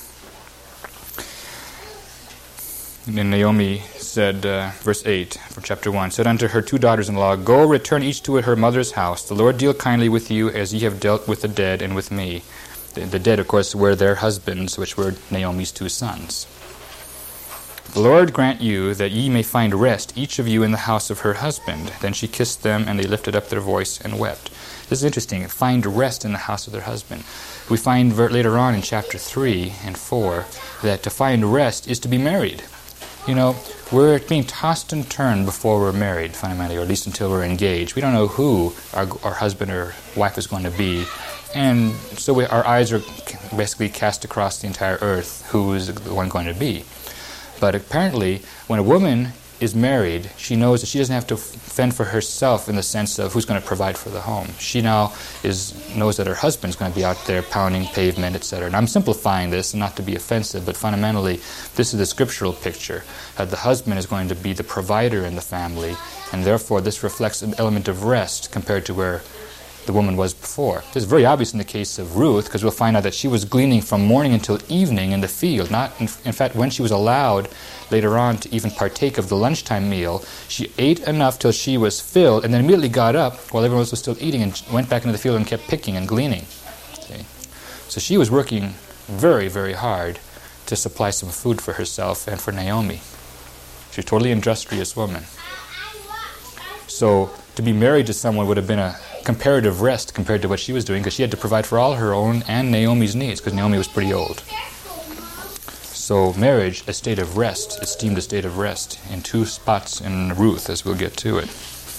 And then Naomi said, verse 8 from chapter 1, said unto her two daughters-in-law, go, return each to her mother's house. The Lord deal kindly with you as ye have dealt with the dead and with me. The dead, of course, were their husbands, which were Naomi's two sons. The Lord grant you that ye may find rest, each of you in the house of her husband. Then she kissed them, and they lifted up their voice and wept. This is interesting. Find rest in the house of their husband. We find later on in chapter 3 and 4 that to find rest is to be married. You know, we're being tossed and turned before we're married, fundamentally, or at least until we're engaged. We don't know who our husband or wife is going to be. And so our eyes are basically cast across the entire earth, who is the one going to be. But apparently, when a woman is married, she knows that she doesn't have to fend for herself in the sense of who's going to provide for the home. She now knows that her husband's going to be out there pounding pavement, etc. And I'm simplifying this, not to be offensive, but fundamentally, this is the scriptural picture. The husband is going to be the provider in the family, and therefore this reflects an element of rest compared to where the woman was before. This is very obvious in the case of Ruth, because we'll find out that she was gleaning from morning until evening in the field. In fact, when she was allowed later on to even partake of the lunchtime meal, she ate enough till she was filled, and then immediately got up while everyone else was still eating and went back into the field and kept picking and gleaning. See? So she was working very, very hard to supply some food for herself and for Naomi. She's a totally industrious woman. So to be married to someone would have been a comparative rest compared to what she was doing, because she had to provide for all her own and Naomi's needs, because Naomi was pretty old. So marriage, a state of rest, esteemed a state of rest in two spots in Ruth, as we'll get to it.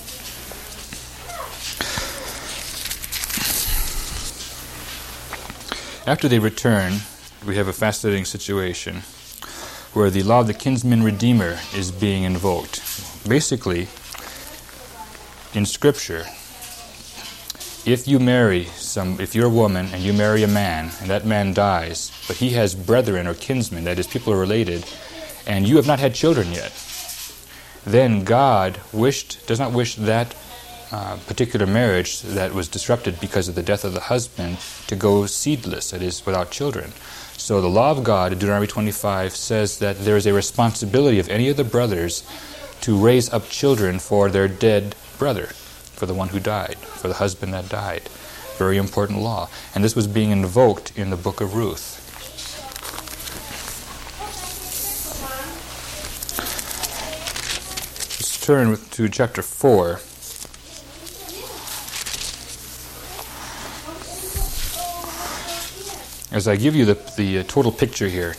After they return, we have a fascinating situation where the law of the kinsman redeemer is being invoked. Basically, in Scripture, if you're a woman and you marry a man and that man dies, but he has brethren or kinsmen, that is, people are related, and you have not had children yet, then God does not wish that particular marriage that was disrupted because of the death of the husband to go seedless, that is, without children. So the law of God, Deuteronomy 25, says that there is a responsibility of any of the brothers to raise up children for their dead brother, for the one who died, for the husband that died. Very important law. And this was being invoked in the book of Ruth. Let's turn to chapter 4. As I give you the total picture here,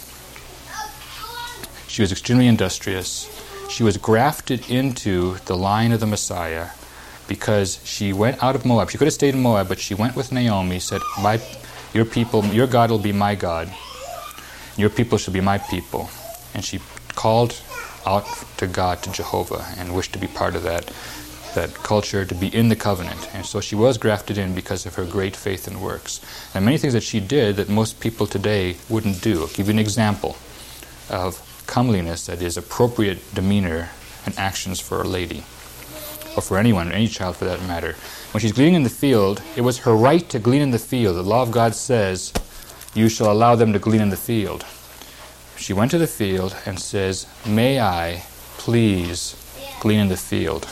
she was extremely industrious. She was grafted into the line of the Messiah because she went out of Moab. She could have stayed in Moab, but she went with Naomi, said, your people, your God will be my God, your people shall be my people. And she called out to God, to Jehovah, and wished to be part of that culture, to be in the covenant. And so she was grafted in because of her great faith and works. And many things that she did that most people today wouldn't do. I'll give you an example of comeliness, that is, appropriate demeanor and actions for a lady, or for anyone, any child for that matter. When she's gleaning in the field, it was her right to glean in the field. The law of God says, you shall allow them to glean in the field. She went to the field and says, may I please glean in the field?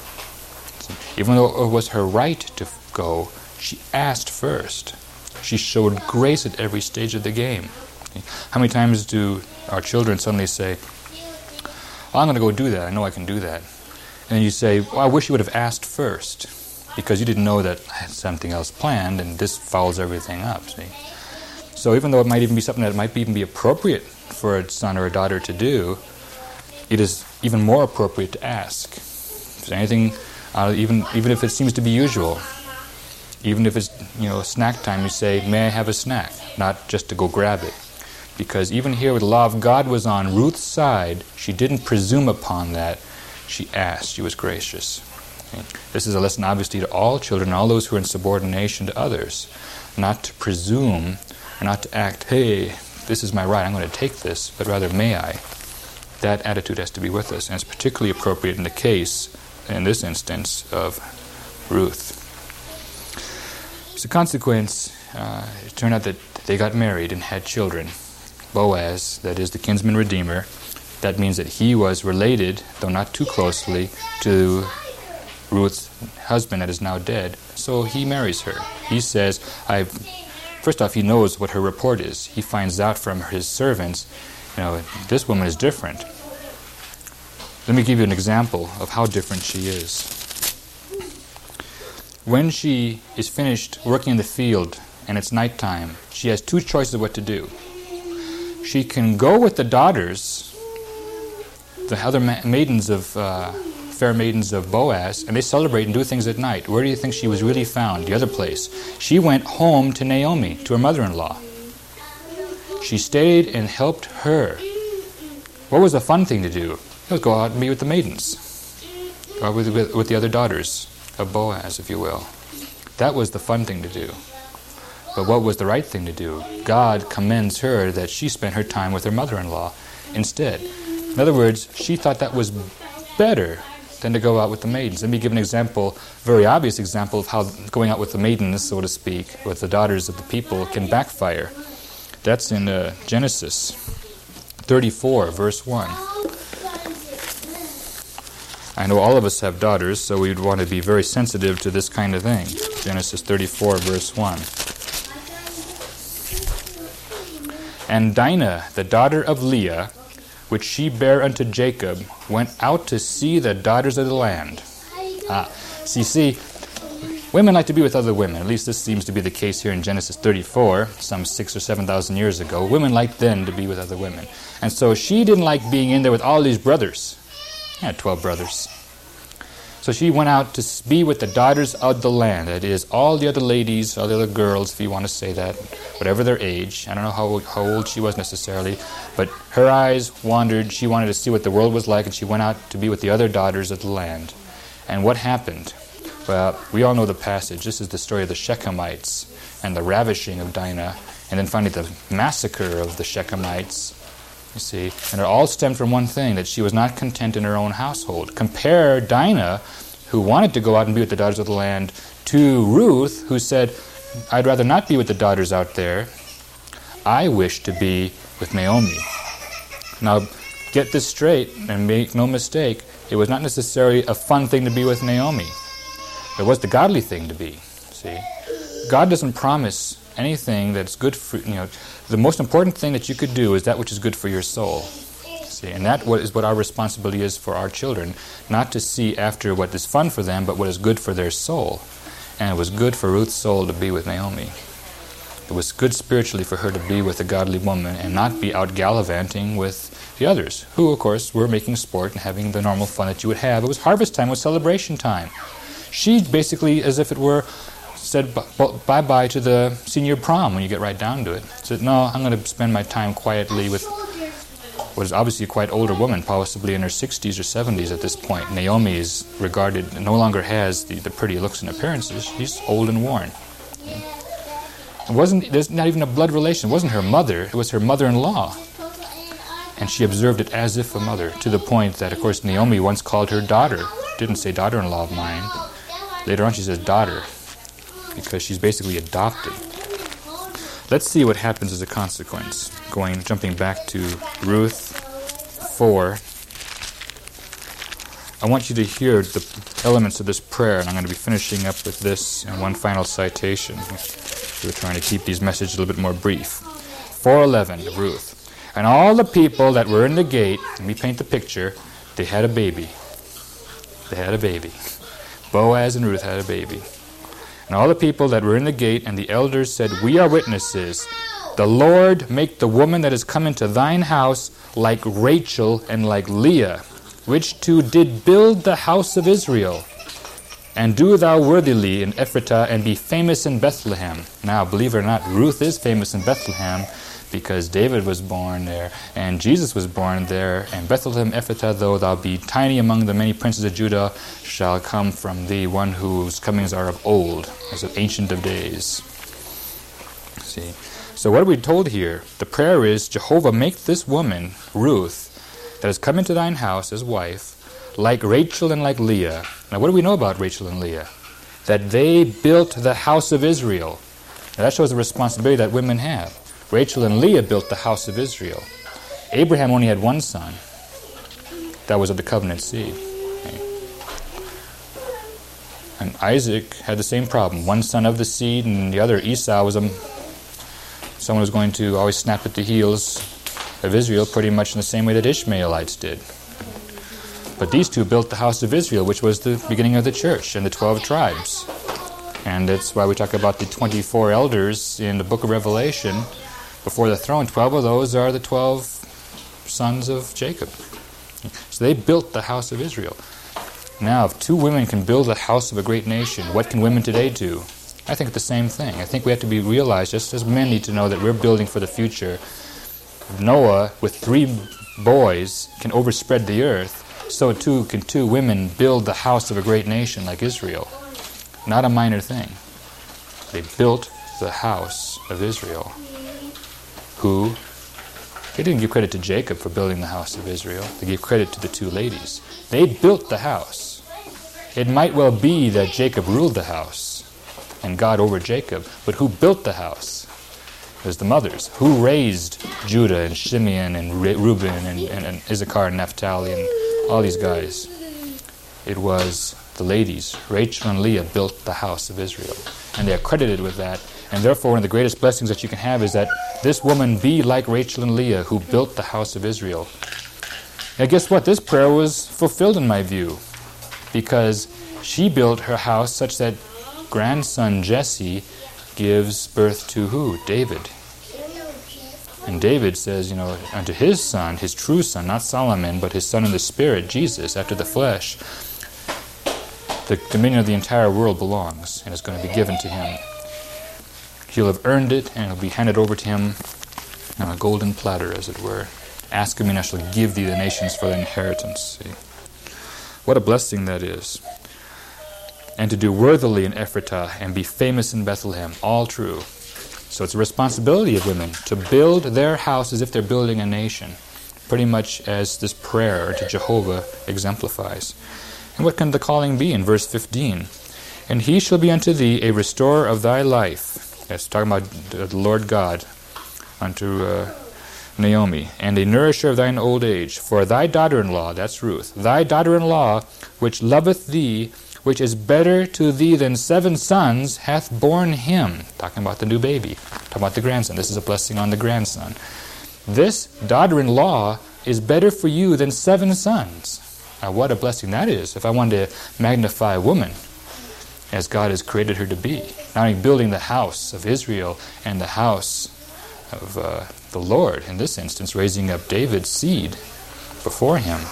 Even though it was her right to go, she asked first. She showed grace at every stage of the game. How many times do our children suddenly say, I'm going to go do that, I know I can do that. And then you say, well, I wish you would have asked first, because you didn't know that I had something else planned, and this fouls everything up, see? So even though it might even be something that might even be appropriate for a son or a daughter to do, it is even more appropriate to ask. If there's anything, even if it seems to be usual, even if it's snack time, you say, may I have a snack, not just to go grab it. Because even here, the law of God was on Ruth's side. She didn't presume upon that. She asked. She was gracious. Okay. This is a lesson, obviously, to all children, all those who are in subordination to others. Not to presume, or not to act, hey, this is my right, I'm going to take this, but rather, may I? That attitude has to be with us. And it's particularly appropriate in the case, in this instance, of Ruth. As a consequence, it turned out that they got married and had children. Boaz, that is the kinsman redeemer, that means that he was related, though not too closely, to Ruth's husband that is now dead. So he marries her. He says, first off, he knows what her report is. He finds out from his servants, this woman is different. Let me give you an example of how different she is. When she is finished working in the field and it's nighttime, she has two choices of what to do. She can go with the daughters, the other fair maidens of Boaz, and they celebrate and do things at night. Where do you think she was really found? The other place. She went home to Naomi, to her mother-in-law. She stayed and helped her. What was the fun thing to do? It was go out and be with the maidens, or with the other daughters of Boaz, if you will. That was the fun thing to do. But what was the right thing to do? God commends her that she spent her time with her mother-in-law instead. In other words, she thought that was better than to go out with the maidens. Let me give an example, very obvious example of how going out with the maidens, so to speak, with the daughters of the people can backfire. That's in Genesis 34, verse 1. I know all of us have daughters, so we'd want to be very sensitive to this kind of thing. Genesis 34, verse 1. And Dinah, the daughter of Leah, which she bare unto Jacob, went out to see the daughters of the land. See, women like to be with other women. At least this seems to be the case here in Genesis 34, some 6,000 or 7,000 years ago. Women liked then to be with other women. And so she didn't like being in there with all these brothers. She had 12 brothers. So she went out to be with the daughters of the land. That is, all the other ladies, all the other girls, if you want to say that, whatever their age. I don't know how old she was necessarily, but her eyes wandered. She wanted to see what the world was like, and she went out to be with the other daughters of the land. And what happened? Well, we all know the passage. This is the story of the Shechemites and the ravishing of Dinah, and then finally the massacre of the Shechemites. You see, and it all stemmed from one thing, that she was not content in her own household. Compare Dinah, who wanted to go out and be with the daughters of the land, to Ruth, who said, I'd rather not be with the daughters out there. I wish to be with Naomi. Now, get this straight and make no mistake, it was not necessarily a fun thing to be with Naomi. It was the godly thing to be, see. God doesn't promise anything that's good for, the most important thing that you could do is that which is good for your soul. See, and that is what our responsibility is for our children, not to see after what is fun for them, but what is good for their soul. And it was good for Ruth's soul to be with Naomi. It was good spiritually for her to be with a godly woman and not be out gallivanting with the others, who, of course, were making sport and having the normal fun that you would have. It was harvest time, it was celebration time. She basically, as if it were, said bye-bye to the senior prom when you get right down to it. Said, no, I'm going to spend my time quietly with what is obviously a quite older woman, possibly in her 60s or 70s at this point. Naomi is regarded, no longer has the pretty looks and appearances. She's old and worn. There's not even a blood relation. It wasn't her mother, it was her mother-in-law. And she observed it as if a mother, to the point that, of course, Naomi once called her daughter. Didn't say daughter-in-law of mine. Later on she says daughter, because she's basically adopted. Let's see what happens as a consequence. Jumping back to Ruth 4. I want you to hear the elements of this prayer, and I'm going to be finishing up with this and one final citation. We're trying to keep these messages a little bit more brief. 4:11, Ruth. And all the people that were in the gate, let me paint the picture, they had a baby. They had a baby. Boaz and Ruth had a baby. And all the people that were in the gate and the elders said, we are witnesses. The Lord make the woman that is come into thine house like Rachel and like Leah, which two did build the house of Israel. And do thou worthily in Ephratah, and be famous in Bethlehem. Now, believe it or not, Ruth is famous in Bethlehem, because David was born there, and Jesus was born there, and Bethlehem Ephratah, though thou be tiny among the many princes of Judah, shall come from thee one whose comings are of old, as of ancient of days. See, so what are we told here? The prayer is, Jehovah, make this woman, Ruth, that has come into thine house as wife, like Rachel and like Leah. Now, what do we know about Rachel and Leah? That they built the house of Israel. Now, that shows the responsibility that women have. Rachel and Leah built the house of Israel. Abraham only had one son. That was of the covenant seed. Okay. And Isaac had the same problem. One son of the seed, and the other, Esau, was someone who was going to always snap at the heels of Israel, pretty much in the same way that Ishmaelites did. But these two built the house of Israel, which was the beginning of the church, and the 12 tribes. And that's why we talk about the 24 elders in the book of Revelation. Before the throne, 12 of those are the 12 sons of Jacob. So they built the house of Israel. Now, if two women can build the house of a great nation, what can women today do? I think it's the same thing. I think we have to be realized, just as men need to know that we're building for the future. Noah, with 3 boys, can overspread the earth. So too can 2 women build the house of a great nation like Israel. Not a minor thing. They built the house of Israel. Who? They didn't give credit to Jacob for building the house of Israel. They gave credit to the 2 ladies. They built the house. It might well be that Jacob ruled the house and God over Jacob, but who built the house? It was the mothers. Who raised Judah and Simeon and Reuben and Issachar and Naphtali and all these guys? It was the ladies. Rachel and Leah built the house of Israel. And they are credited with that. And therefore, one of the greatest blessings that you can have is that this woman be like Rachel and Leah, who built the house of Israel. Now, guess what? This prayer was fulfilled in my view, because she built her house such that grandson Jesse gives birth to who? David. And David says, unto his son, his true son, not Solomon, but his son in the spirit, Jesus, after the flesh, the dominion of the entire world belongs and is going to be given to him. He'll have earned it, and it'll be handed over to him on a golden platter, as it were. Ask of me, and I shall give thee the nations for thy inheritance. See? What a blessing that is. And to do worthily in Ephratah, and be famous in Bethlehem. All true. So it's a responsibility of women to build their house as if they're building a nation. pretty much as this prayer to Jehovah exemplifies. And what can the calling be in verse 15? And he shall be unto thee a restorer of thy life. That's talking about the Lord God unto Naomi. And a nourisher of thine old age. For thy daughter-in-law, that's Ruth, thy daughter-in-law, which loveth thee, which is better to thee than 7 sons, hath borne him. Talking about the new baby. Talking about the grandson. This is a blessing on the grandson. This daughter-in-law is better for you than 7 sons. Now what a blessing that is. If I wanted to magnify a woman as God has created her to be. Not only building the house of Israel and the house of the Lord, in this instance, raising up David's seed before him.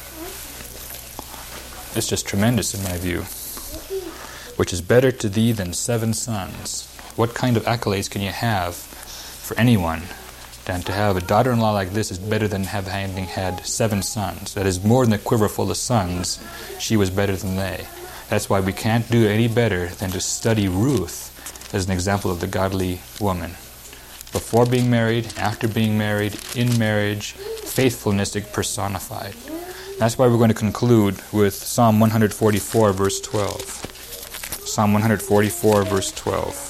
It's just tremendous in my view. Which is better to thee than 7 sons. What kind of accolades can you have for anyone than to have a daughter-in-law like this is better than having had 7 sons? That is more than a quiver full of sons. She was better than they. That's why we can't do any better than to study Ruth as an example of the godly woman. Before being married, after being married, in marriage, faithfulness personified. That's why we're going to conclude with Psalm 144, verse 12. Psalm 144, verse 12.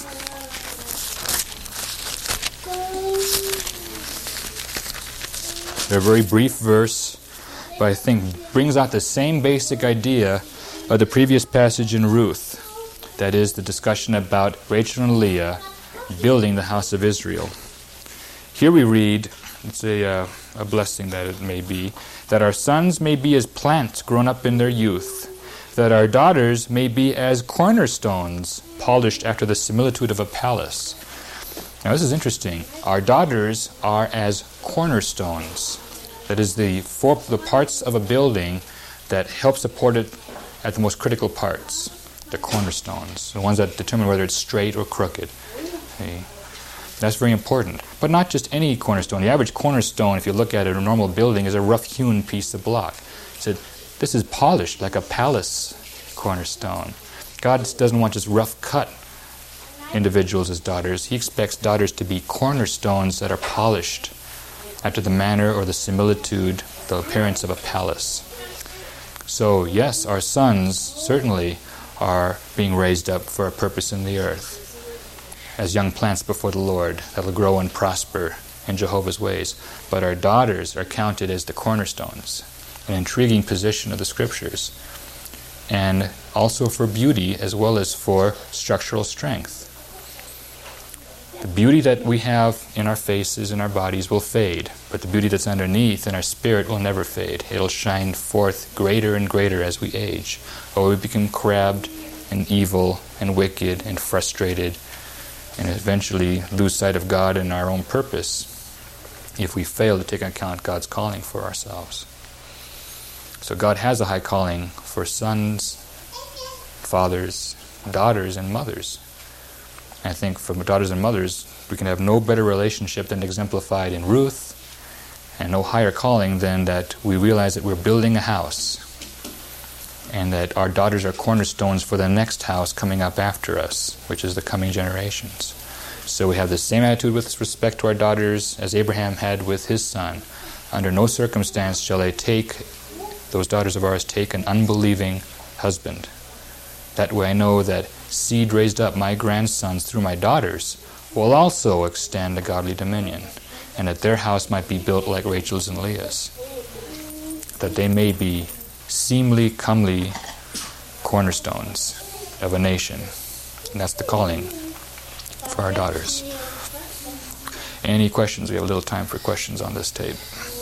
A very brief verse, but I think brings out the same basic idea of the previous passage in Ruth. That is the discussion about Rachel and Leah building the house of Israel. Here we read, it's a blessing that it may be, that our sons may be as plants grown up in their youth, that our daughters may be as cornerstones polished after the similitude of a palace. Now this is interesting. Our daughters are as cornerstones. That is the parts of a building that help support it at the most critical parts, the cornerstones, the ones that determine whether it's straight or crooked. See? That's very important. But not just any cornerstone. The average cornerstone, if you look at it in a normal building, is a rough-hewn piece of block. So this is polished like a palace cornerstone. God doesn't want just rough-cut individuals as daughters. He expects daughters to be cornerstones that are polished after the manner or the similitude, the appearance of a palace. So yes, our sons certainly are being raised up for a purpose in the earth as young plants before the Lord that will grow and prosper in Jehovah's ways. But our daughters are counted as the cornerstones, an intriguing position of the Scriptures, and also for beauty as well as for structural strength. The beauty that we have in our faces and our bodies will fade, but the beauty that's underneath in our spirit will never fade. It'll shine forth greater and greater as we age, or we become crabbed and evil and wicked and frustrated and eventually lose sight of God and our own purpose if we fail to take into account God's calling for ourselves. So God has a high calling for sons, fathers, daughters, and mothers. I think for daughters and mothers, we can have no better relationship than exemplified in Ruth, and no higher calling than that we realize that we're building a house, and that our daughters are cornerstones for the next house coming up after us, which is the coming generations. So we have the same attitude with respect to our daughters as Abraham had with his son. Under no circumstance shall those daughters of ours take an unbelieving husband. That way I know that seed raised up, my grandsons through my daughters, will also extend a godly dominion, and that their house might be built like Rachel's and Leah's, that they may be seemly, comely cornerstones of a nation. And that's the calling for our daughters. Any questions? We have a little time for questions on this tape.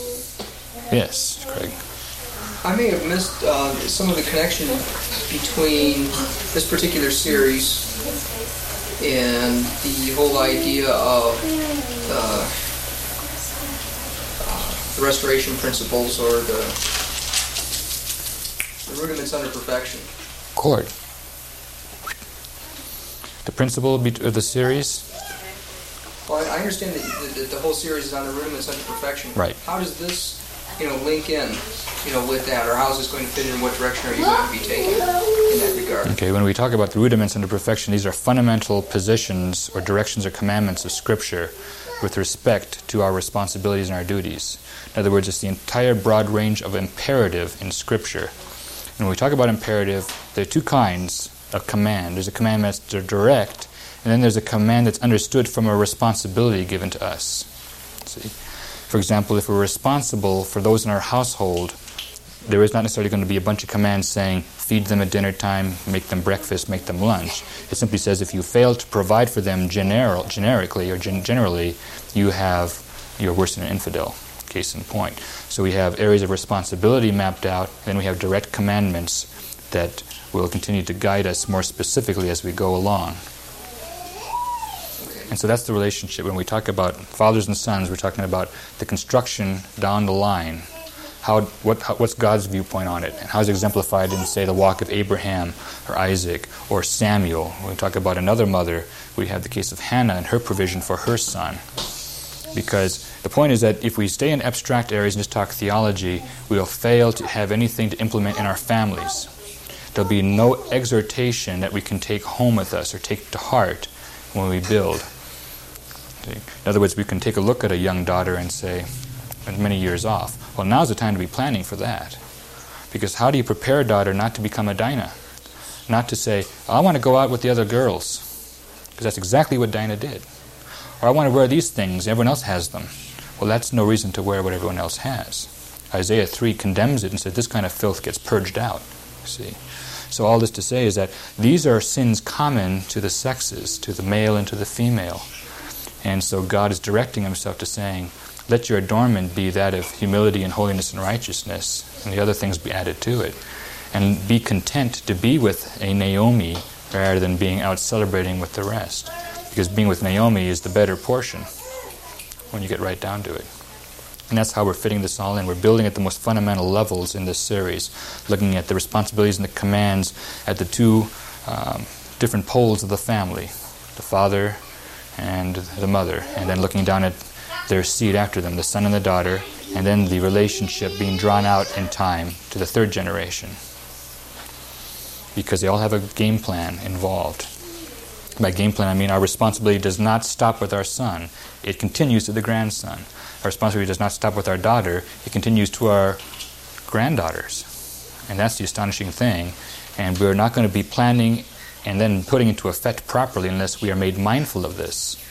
Yes, Craig. I may have missed some of the connection between this particular series and the whole idea of the restoration principles or the rudiments under perfection. Cord. The principle of the series? Well, I understand that the whole series is on the rudiments under perfection. Right. How does this, link in, with that, or how is this going to fit in? What direction are you going to be taking? in that regard. Okay, when we talk about the rudiments under perfection, these are fundamental positions or directions or commandments of Scripture with respect to our responsibilities and our duties. In other words, it's the entire broad range of imperative in Scripture. And when we talk about imperative, there are two kinds of command. There's a command that's direct, and then there's a command that's understood from a responsibility given to us. See? For example, if we're responsible for those in our household, there is not necessarily going to be a bunch of commands saying, feed them at dinner time, make them breakfast, make them lunch. It simply says if you fail to provide for them generically or generally, you're worse than an infidel. Case in point. So we have areas of responsibility mapped out, and then we have direct commandments that will continue to guide us more specifically as we go along. And so that's the relationship. When we talk about fathers and sons, we're talking about the construction down the line. What's God's viewpoint on it? And how is it exemplified in, say, the walk of Abraham or Isaac or Samuel? When we talk about another mother, we have the case of Hannah and her provision for her son. Because the point is that if we stay in abstract areas and just talk theology, we will fail to have anything to implement in our families. There'll be no exhortation that we can take home with us or take to heart when we build. In other words, we can take a look at a young daughter and say, many years off, well, now's the time to be planning for that. Because how do you prepare a daughter not to become a Dinah? Not to say, I want to go out with the other girls. Because that's exactly what Dinah did. Or I want to wear these things, everyone else has them. Well, that's no reason to wear what everyone else has. Isaiah 3 condemns it and says this kind of filth gets purged out. See? So all this to say is that these are sins common to the sexes, to the male and to the female. And so God is directing himself to saying, let your adornment be that of humility and holiness and righteousness, and the other things be added to it. And be content to be with a Naomi rather than being out celebrating with the rest. Because being with Naomi is the better portion when you get right down to it. And that's how we're fitting this all in. We're building at the most fundamental levels in this series, looking at the responsibilities and the commands at the two different poles of the family, the father and the mother, and then looking down at their seed after them, the son and the daughter, and then the relationship being drawn out in time to the third generation. Because they all have a game plan involved. By game plan, I mean our responsibility does not stop with our son. It continues to the grandson. Our responsibility does not stop with our daughter. It continues to our granddaughters. And that's the astonishing thing. And we're not going to be planning and then putting into effect properly unless we are made mindful of this.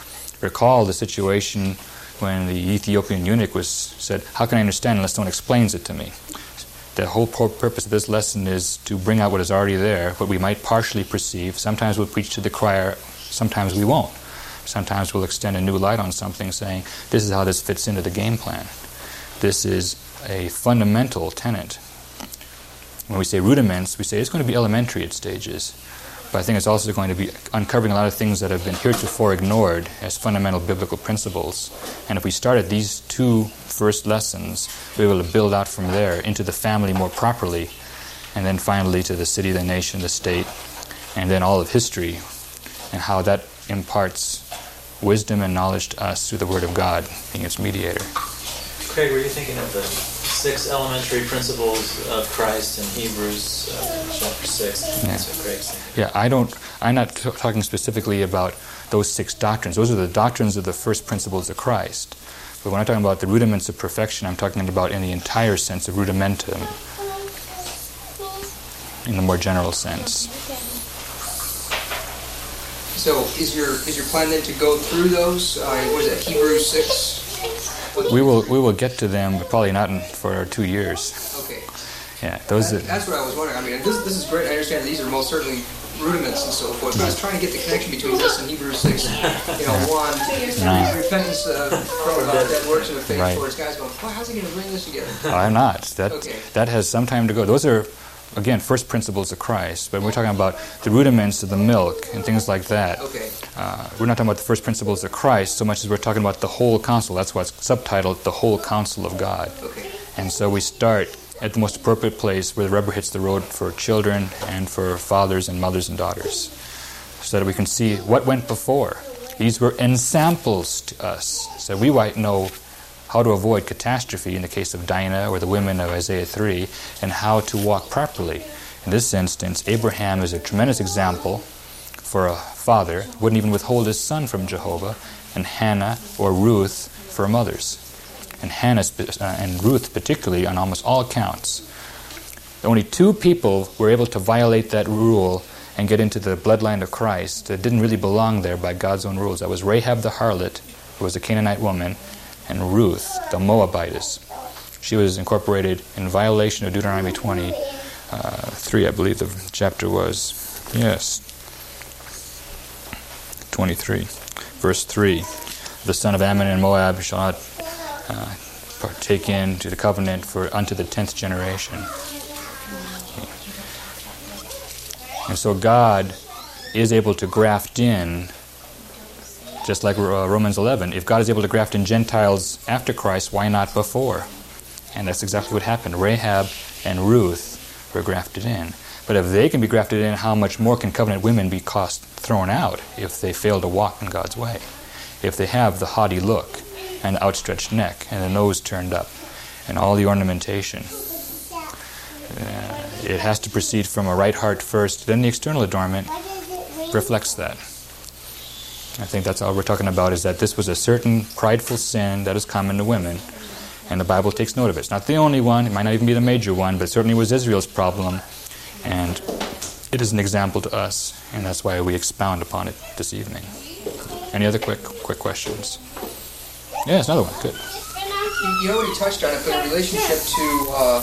Recall the situation when the Ethiopian eunuch said, how can I understand unless someone explains it to me? The whole purpose of this lesson is to bring out what is already there, what we might partially perceive. Sometimes we'll preach to the choir, sometimes we won't. Sometimes we'll extend a new light on something saying, this is how this fits into the game plan. This is a fundamental tenet. When we say rudiments, we say it's going to be elementary at stages. But I think it's also going to be uncovering a lot of things that have been heretofore ignored as fundamental biblical principles. And if we start at these two first lessons, we're able to build out from there into the family more properly, and then finally to the city, the nation, the state, and then all of history, and how that imparts wisdom and knowledge to us through the Word of God, being its mediator. Craig, were you thinking of the 6 elementary principles of Christ in Hebrews chapter 6? Yeah. That's what Craig's thinking. Yeah, I'm not talking specifically about those 6 doctrines. Those are the doctrines of the first principles of Christ. But when I'm talking about the rudiments of perfection, I'm talking about in the entire sense of rudimentum, in the more general sense. So is your plan then to go through those? What is that, Hebrews 6? We will get to them, but probably not for 2 years. Okay. Yeah, that's what I was wondering. I mean, this is great. I understand these are most certainly rudiments and so forth. But I was trying to get the connection between this and Hebrews 6. One, repentance from dead works of faith. Right. Where this guy's going, well, how's he going to bring this together? I'm not. That has some time to go. Those are, again, first principles of Christ. But we're talking about the rudiments of the milk and things like that. Okay. We're not talking about the first principles of Christ so much as we're talking about the whole counsel. That's why it's subtitled The Whole Counsel of God. Okay. And so we start at the most appropriate place where the rubber hits the road for children and for fathers and mothers and daughters, so that we can see what went before. These were ensamples to us, so we might know how to avoid catastrophe in the case of Dinah or the women of Isaiah 3, and how to walk properly. In this instance, Abraham is a tremendous example for a father, wouldn't even withhold his son from Jehovah, and Hannah or Ruth for mothers. And Hannah and Ruth particularly on almost all accounts. Only 2 people were able to violate that rule and get into the bloodline of Christ that didn't really belong there by God's own rules. That was Rahab the harlot, who was a Canaanite woman, and Ruth, the Moabitess. She was incorporated in violation of Deuteronomy 23, I believe the chapter was. Yes. 23, verse 3. The son of Ammon and Moab shall not partake into the covenant for unto the 10th generation. And so God is able to graft in, just like Romans 11. If God is able to graft in Gentiles after Christ, why not before? And that's exactly what happened. Rahab and Ruth were grafted in. But if they can be grafted in, how much more can covenant women be thrown out if they fail to walk in God's way? If they have the haughty look and the outstretched neck and the nose turned up and all the ornamentation. It has to proceed from a right heart first, then the external adornment reflects that. I think that's all we're talking about, is that this was a certain prideful sin that is common to women, and the Bible takes note of it. It's not the only one, it might not even be the major one, but it certainly was Israel's problem, and it is an example to us, and that's why we expound upon it this evening. Any other quick questions? Yes, another one. Good. You already touched on it, but in relationship to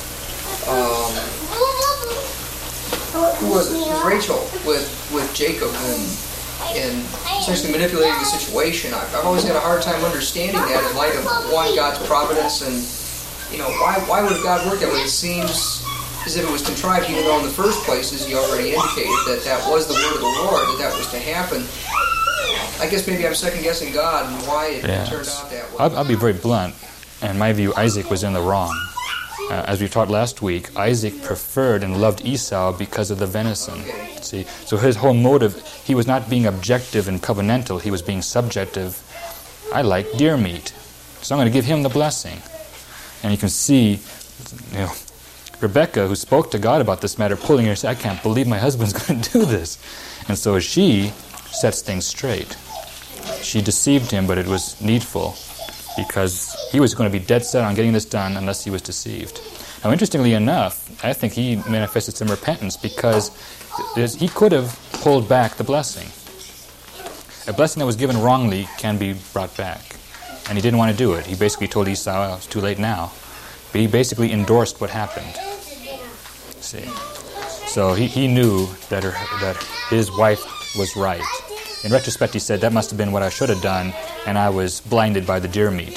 who was it? It was Rachel with Jacob and essentially manipulating the situation. I've always had a hard time understanding that in light of God's providence, and why would God work that way? It seems as if it was contrived, even though in the first place, as you already indicated, that was the word of the Lord, that was to happen. I guess maybe I'm second-guessing God and why it turned out that way. I'll be very blunt. In my view, Isaac was in the wrong. As we taught last week, Isaac preferred and loved Esau because of the venison. Okay. See, so his whole motive, he was not being objective and covenantal, he was being subjective. I like deer meat, so I'm going to give him the blessing. And you can see, Rebecca, who spoke to God about this matter, pulling her, saying, I can't believe my husband's going to do this. And so she sets things straight. She deceived him, but it was needful, because he was going to be dead set on getting this done unless he was deceived. Now, interestingly enough, I think he manifested some repentance, because he could have pulled back the blessing. A blessing that was given wrongly can be brought back. And he didn't want to do it. He basically told Esau, it's too late now. But he basically endorsed what happened. See? So he knew that his wife was right. In retrospect, he said, that must have been what I should have done, and I was blinded by the deer meat.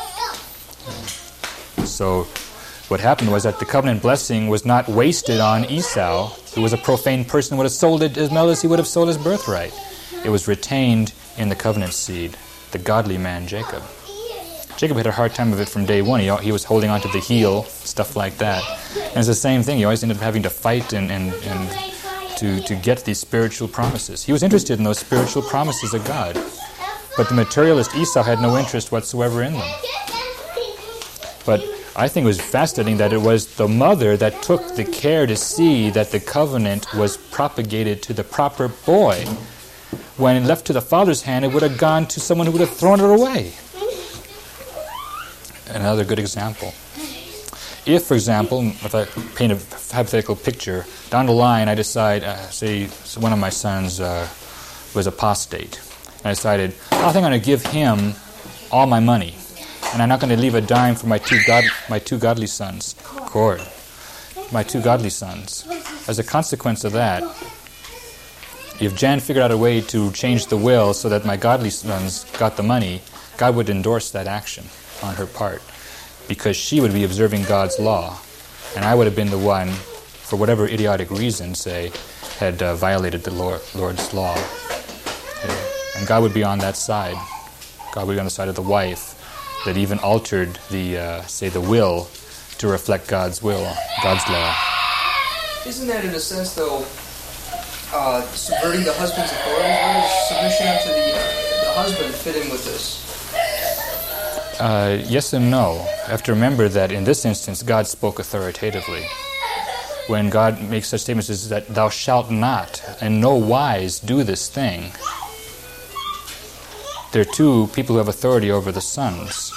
So what happened was that the covenant blessing was not wasted on Esau, who was a profane person, would have sold it as well as he would have sold his birthright. It was retained in the covenant seed, the godly man Jacob. Jacob had a hard time of it from day one. He was holding on to the heel, stuff like that. And it's the same thing. He always ended up having to fight and to get these spiritual promises. He was interested in those spiritual promises of God. But the materialist Esau had no interest whatsoever in them. But I think it was fascinating that it was the mother that took the care to see that the covenant was propagated to the proper boy. When left to the father's hand, it would have gone to someone who would have thrown it away. Another good example. If, for example, if I paint a hypothetical picture, down the line I decide, say one of my sons was apostate, and I decided, I think I'm going to give him all my money, and I'm not going to leave a dime for my two godly sons. My two godly sons. As a consequence of that, if Jan figured out a way to change the will so that my godly sons got the money, God would endorse that action on her part, because she would be observing God's law, and I would have been the one, for whatever idiotic reason, say, had violated the Lord's law. And God would be on that side. God would be on the side of the wife that even altered the will to reflect God's will, God's law. Isn't that, in a sense, though, subverting the husband's authority? Where does submission to the husband fit in with this? Yes and no. You have to remember that in this instance, God spoke authoritatively. when God makes such statements is that thou shalt not in no wise do this thing. There are two people who have authority over the sons.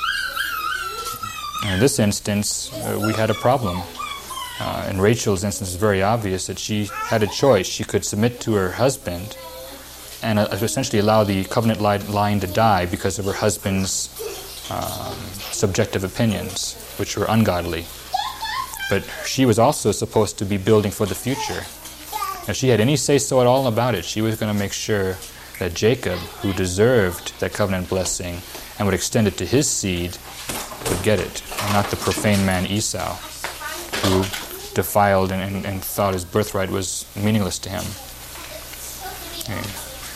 In this instance, we had a problem. In Rachel's instance, it's very obvious that she had a choice. She could submit to her husband and essentially allow the covenant line to die because of her husband's subjective opinions, which were ungodly. But she was also supposed to be building for the future. If she had any say-so at all about it, she was going to make sure that Jacob, who deserved that covenant blessing and would extend it to his seed, would get it, and not the profane man Esau, who defiled and thought his birthright was meaningless to him. And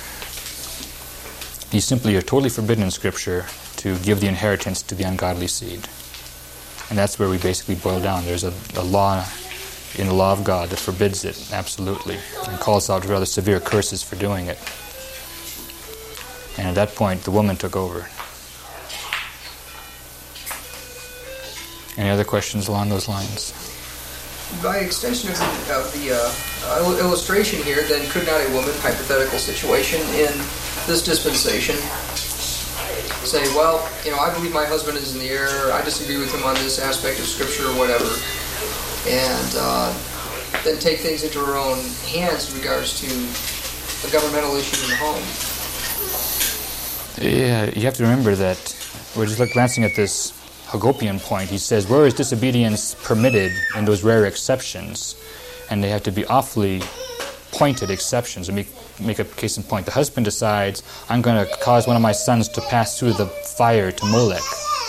he's simply totally forbidden in Scripture to give the inheritance to the ungodly seed. And that's where we basically boil down. There's a law in the law of God that forbids it, absolutely, and calls out rather severe curses for doing it. And at that point, the woman took over. Any other questions along those lines? By extension of the illustration here, then could not a woman, hypothetical situation, in this dispensation say, well, I believe my husband is in the error, I disagree with him on this aspect of Scripture or whatever, and then take things into her own hands in regards to a governmental issue in the home? Yeah, you have to remember that we're just glancing at this Hagopian point. He says, where is disobedience permitted in those rare exceptions? And they have to be awfully pointed exceptions. Let me make a case in point. The husband decides, I'm going to cause one of my sons to pass through the fire to Molech.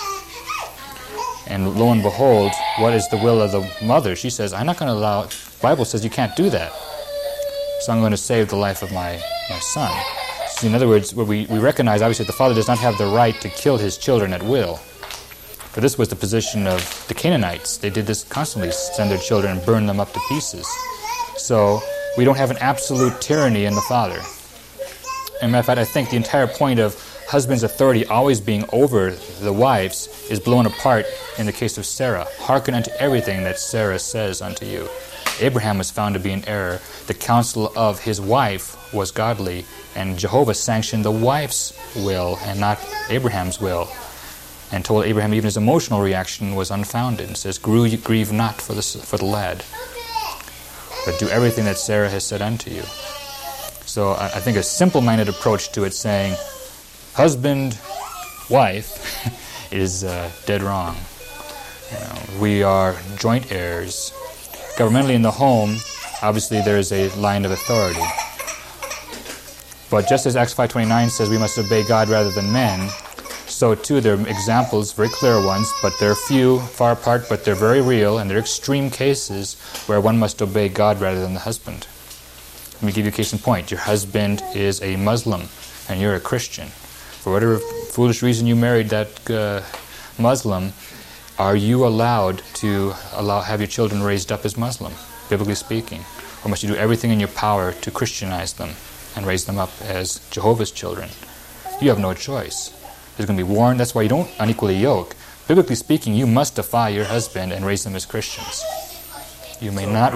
And lo and behold, what is the will of the mother? She says, I'm not going to allow, the Bible says you can't do that. So I'm going to save the life of my son. So in other words, we recognize, obviously, the father does not have the right to kill his children at will. For this was the position of the Canaanites. They did this constantly, send their children and burn them up to pieces. So we don't have an absolute tyranny in the father. As a matter of fact, I think the entire point of husband's authority always being over the wives is blown apart in the case of Sarah. Hearken unto everything that Sarah says unto you. Abraham was found to be in error. The counsel of his wife was godly, and Jehovah sanctioned the wife's will and not Abraham's will, and told Abraham even his emotional reaction was unfounded. It says, grieve not for the lad, but do everything that Sarah has said unto you. So I think a simple-minded approach to it, saying husband, wife, is dead wrong. We are joint heirs. Governmentally in the home, obviously there is a line of authority. But just as Acts 5:29 says we must obey God rather than men, so too there are examples, very clear ones, but they're few, far apart, but they're very real, and they're extreme cases where one must obey God rather than the husband. Let me give you a case in point. Your husband is a Muslim, and you're a Christian. For whatever foolish reason you married that Muslim, are you allowed to have your children raised up as Muslim, biblically speaking? Or must you do everything in your power to Christianize them and raise them up as Jehovah's children? You have no choice. There's going to be war. That's why you don't unequally yoke. Biblically speaking, you must defy your husband and raise them as Christians. You may not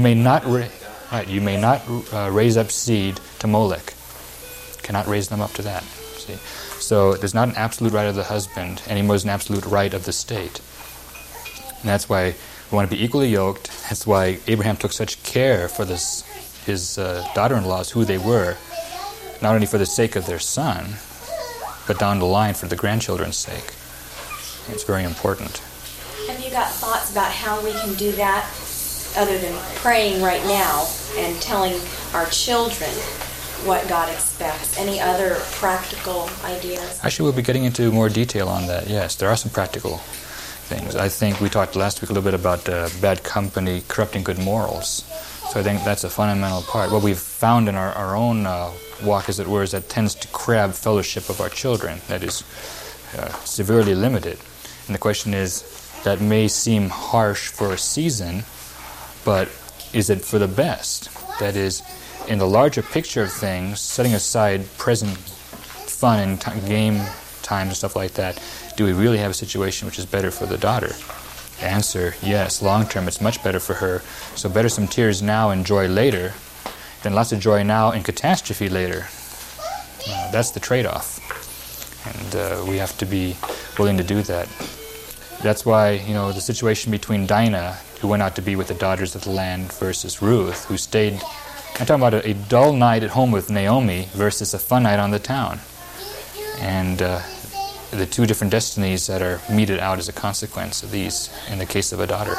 raise up seed to Molech. Cannot raise them up to that. See, so there's not an absolute right of the husband, any more than an absolute right of the state. And that's why we want to be equally yoked. That's why Abraham took such care for his daughter-in-laws, who they were, not only for the sake of their son, but down the line for the grandchildren's sake. It's very important. Have you got thoughts about how we can do that other than praying right now and telling our children what God expects? Any other practical ideas? Actually, we'll be getting into more detail on that. Yes, there are some practical things. I think we talked last week a little bit about bad company corrupting good morals. So I think that's a fundamental part. What we've found in our own walk, as it were, is that tends to crab fellowship of our children. That is severely limited. And the question is, that may seem harsh for a season, but is it for the best? That is, in the larger picture of things, setting aside present fun and game times and stuff like that, do we really have a situation which is better for the daughter? The answer, yes, long term it's much better for her. So better some tears now and joy later than lots of joy now and catastrophe later. That's the trade-off. And we have to be willing to do that. That's why, the situation between Dinah, who went out to be with the daughters of the land, versus Ruth, who stayed, I'm talking about a dull night at home with Naomi versus a fun night on the town. And the two different destinies that are meted out as a consequence of these in the case of a daughter.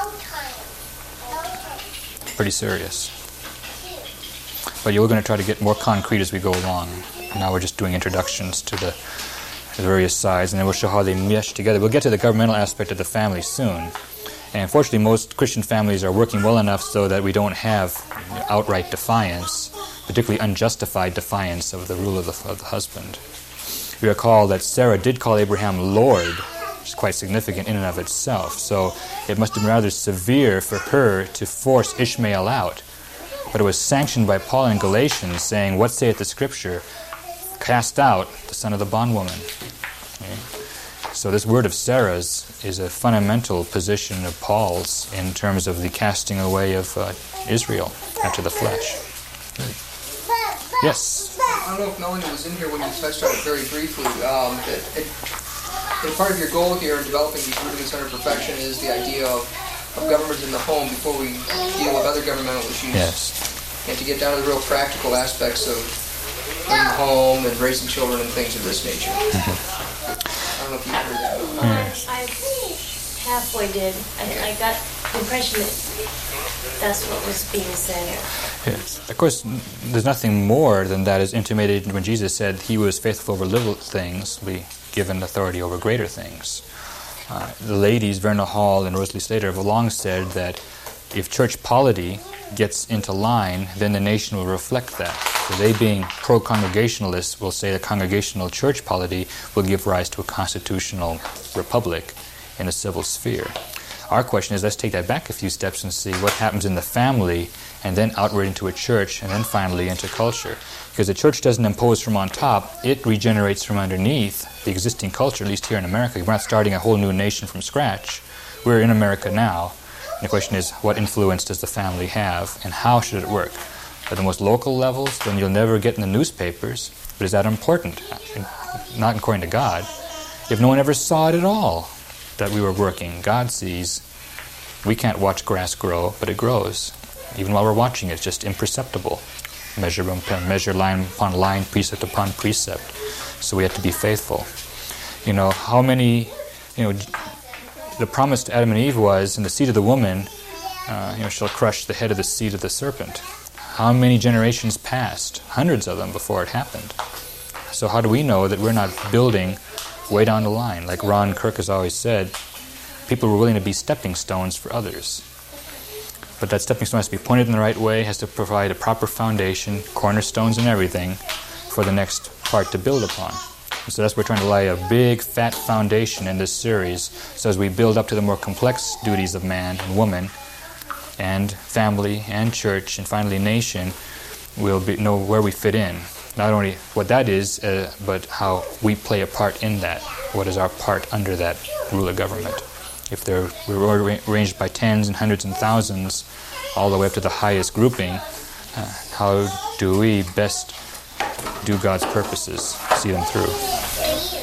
Pretty serious. But we're going to try to get more concrete as we go along. Now we're just doing introductions to the various sides, and then we'll show how they mesh together. We'll get to the governmental aspect of the family soon. And unfortunately, most Christian families are working well enough so that we don't have outright defiance, particularly unjustified defiance of the rule of the husband. We recall that Sarah did call Abraham Lord, which is quite significant in and of itself. So it must have been rather severe for her to force Ishmael out. But it was sanctioned by Paul in Galatians, saying, "What saith the Scripture? Cast out the son of the bondwoman." Okay. So this word of Sarah's is a fundamental position of Paul's in terms of the casting away of Israel after the flesh. Yes? I don't know if Melanie was in here when you touched on it very briefly. Part of your goal here in developing these rudiments under perfection is the idea of government in the home before we deal with other governmental issues. Yes. And to get down to the real practical aspects of running the home and raising children and things of this nature. I don't know if you heard that. I halfway did. I got the impression that that's what was being said. Yes. Of course, there's nothing more than that is intimated when Jesus said he was faithful over little things, be given authority over greater things. The ladies, Verna Hall and Rosalie Slater, have long said that if church polity gets into line, then the nation will reflect that. So they, being pro-congregationalists, will say that congregational church polity will give rise to a constitutional republic in a civil sphere. Our question is, let's take that back a few steps and see what happens in the family, and then outward into a church, and then finally into culture. Because the church doesn't impose from on top, it regenerates from underneath the existing culture, at least here in America. We're not starting a whole new nation from scratch. We're in America now. And the question is, what influence does the family have, and how should it work? At the most local levels, then you'll never get in the newspapers. But is that important? Not according to God. If no one ever saw it at all, that we were working, God sees. We can't watch grass grow, but it grows. Even while we're watching it, it's just imperceptible. Measure upon measure, line upon line, precept upon precept. So we have to be faithful. How many, the promise to Adam and Eve was, in the seed of the woman, shall crush the head of the seed of the serpent. How many generations passed? Hundreds of them before it happened. So how do we know that we're not building way down the line? Like Ron Kirk has always said, people were willing to be stepping stones for others. But that stepping stone has to be pointed in the right way, has to provide a proper foundation, cornerstones and everything, for the next part to build upon. And so that's why we're trying to lay a big, fat foundation in this series, so as we build up to the more complex duties of man and woman, and family and church, and finally nation, we'll know where we fit in. Not only what that is, but how we play a part in that. What is our part under that rule of government? If we're arranged by tens and hundreds and thousands, all the way up to the highest grouping, how do we best do God's purposes, see them through?